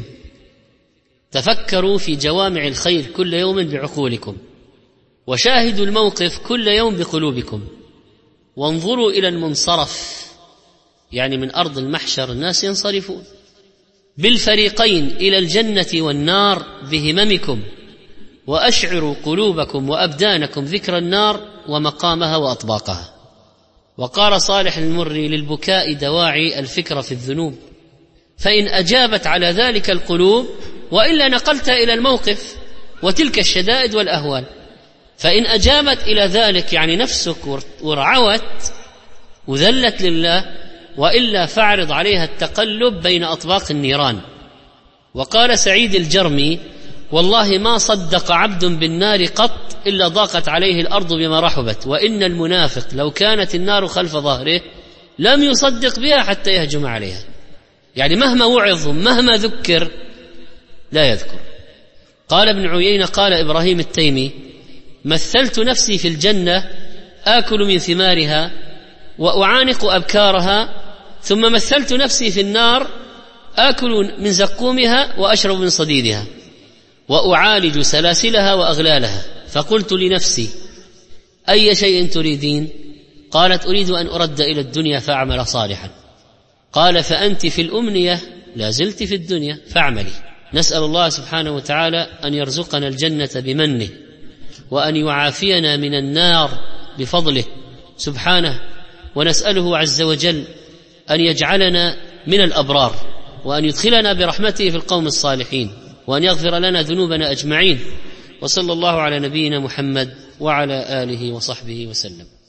B: تفكروا في جوامع الخير كل يوم بعقولكم، وشاهدوا الموقف كل يوم بقلوبكم، وانظروا إلى المنصرف يعني من أرض المحشر الناس ينصرفون بالفريقين إلى الجنة والنار بهممكم، وأشعروا قلوبكم وأبدانكم ذكر النار ومقامها وأطباقها. وقال صالح المري: للبكاء دواعي الفكر في الذنوب، فإن أجابت على ذلك القلوب وإلا نقلت إلى الموقف وتلك الشدائد والأهوال. فإن أجابت إلى ذلك يعني نفسك ورعوت وذلت لله، وإلا فاعرض عليها التقلب بين أطباق النيران. وقال سعيد الجرمي: والله ما صدق عبد بالنار قط إلا ضاقت عليه الأرض بما رحبت، وإن المنافق لو كانت النار خلف ظهره لم يصدق بها حتى يهجم عليها. يعني مهما وعظ مهما ذكر لا يذكر. قال ابن عيينة: قال إبراهيم التيمي: مثلت نفسي في الجنة آكل من ثمارها وأعانق أبكارها، ثم مثلت نفسي في النار آكل من زقومها وأشرب من صديدها وأعالج سلاسلها وأغلالها. فقلت لنفسي: أي شيء تريدين؟ قالت: أريد أن أرد إلى الدنيا فأعمل صالحا. قال: فأنت في الأمنية لا زلت في الدنيا فاعملي. نسأل الله سبحانه وتعالى أن يرزقنا الجنة بمنه، وأن يعافينا من النار بفضله سبحانه، ونسأله عز وجل أن يجعلنا من الأبرار، وأن يدخلنا برحمته في القوم الصالحين، وأن يغفر لنا ذنوبنا أجمعين. وصلى الله على نبينا محمد وعلى آله وصحبه وسلم.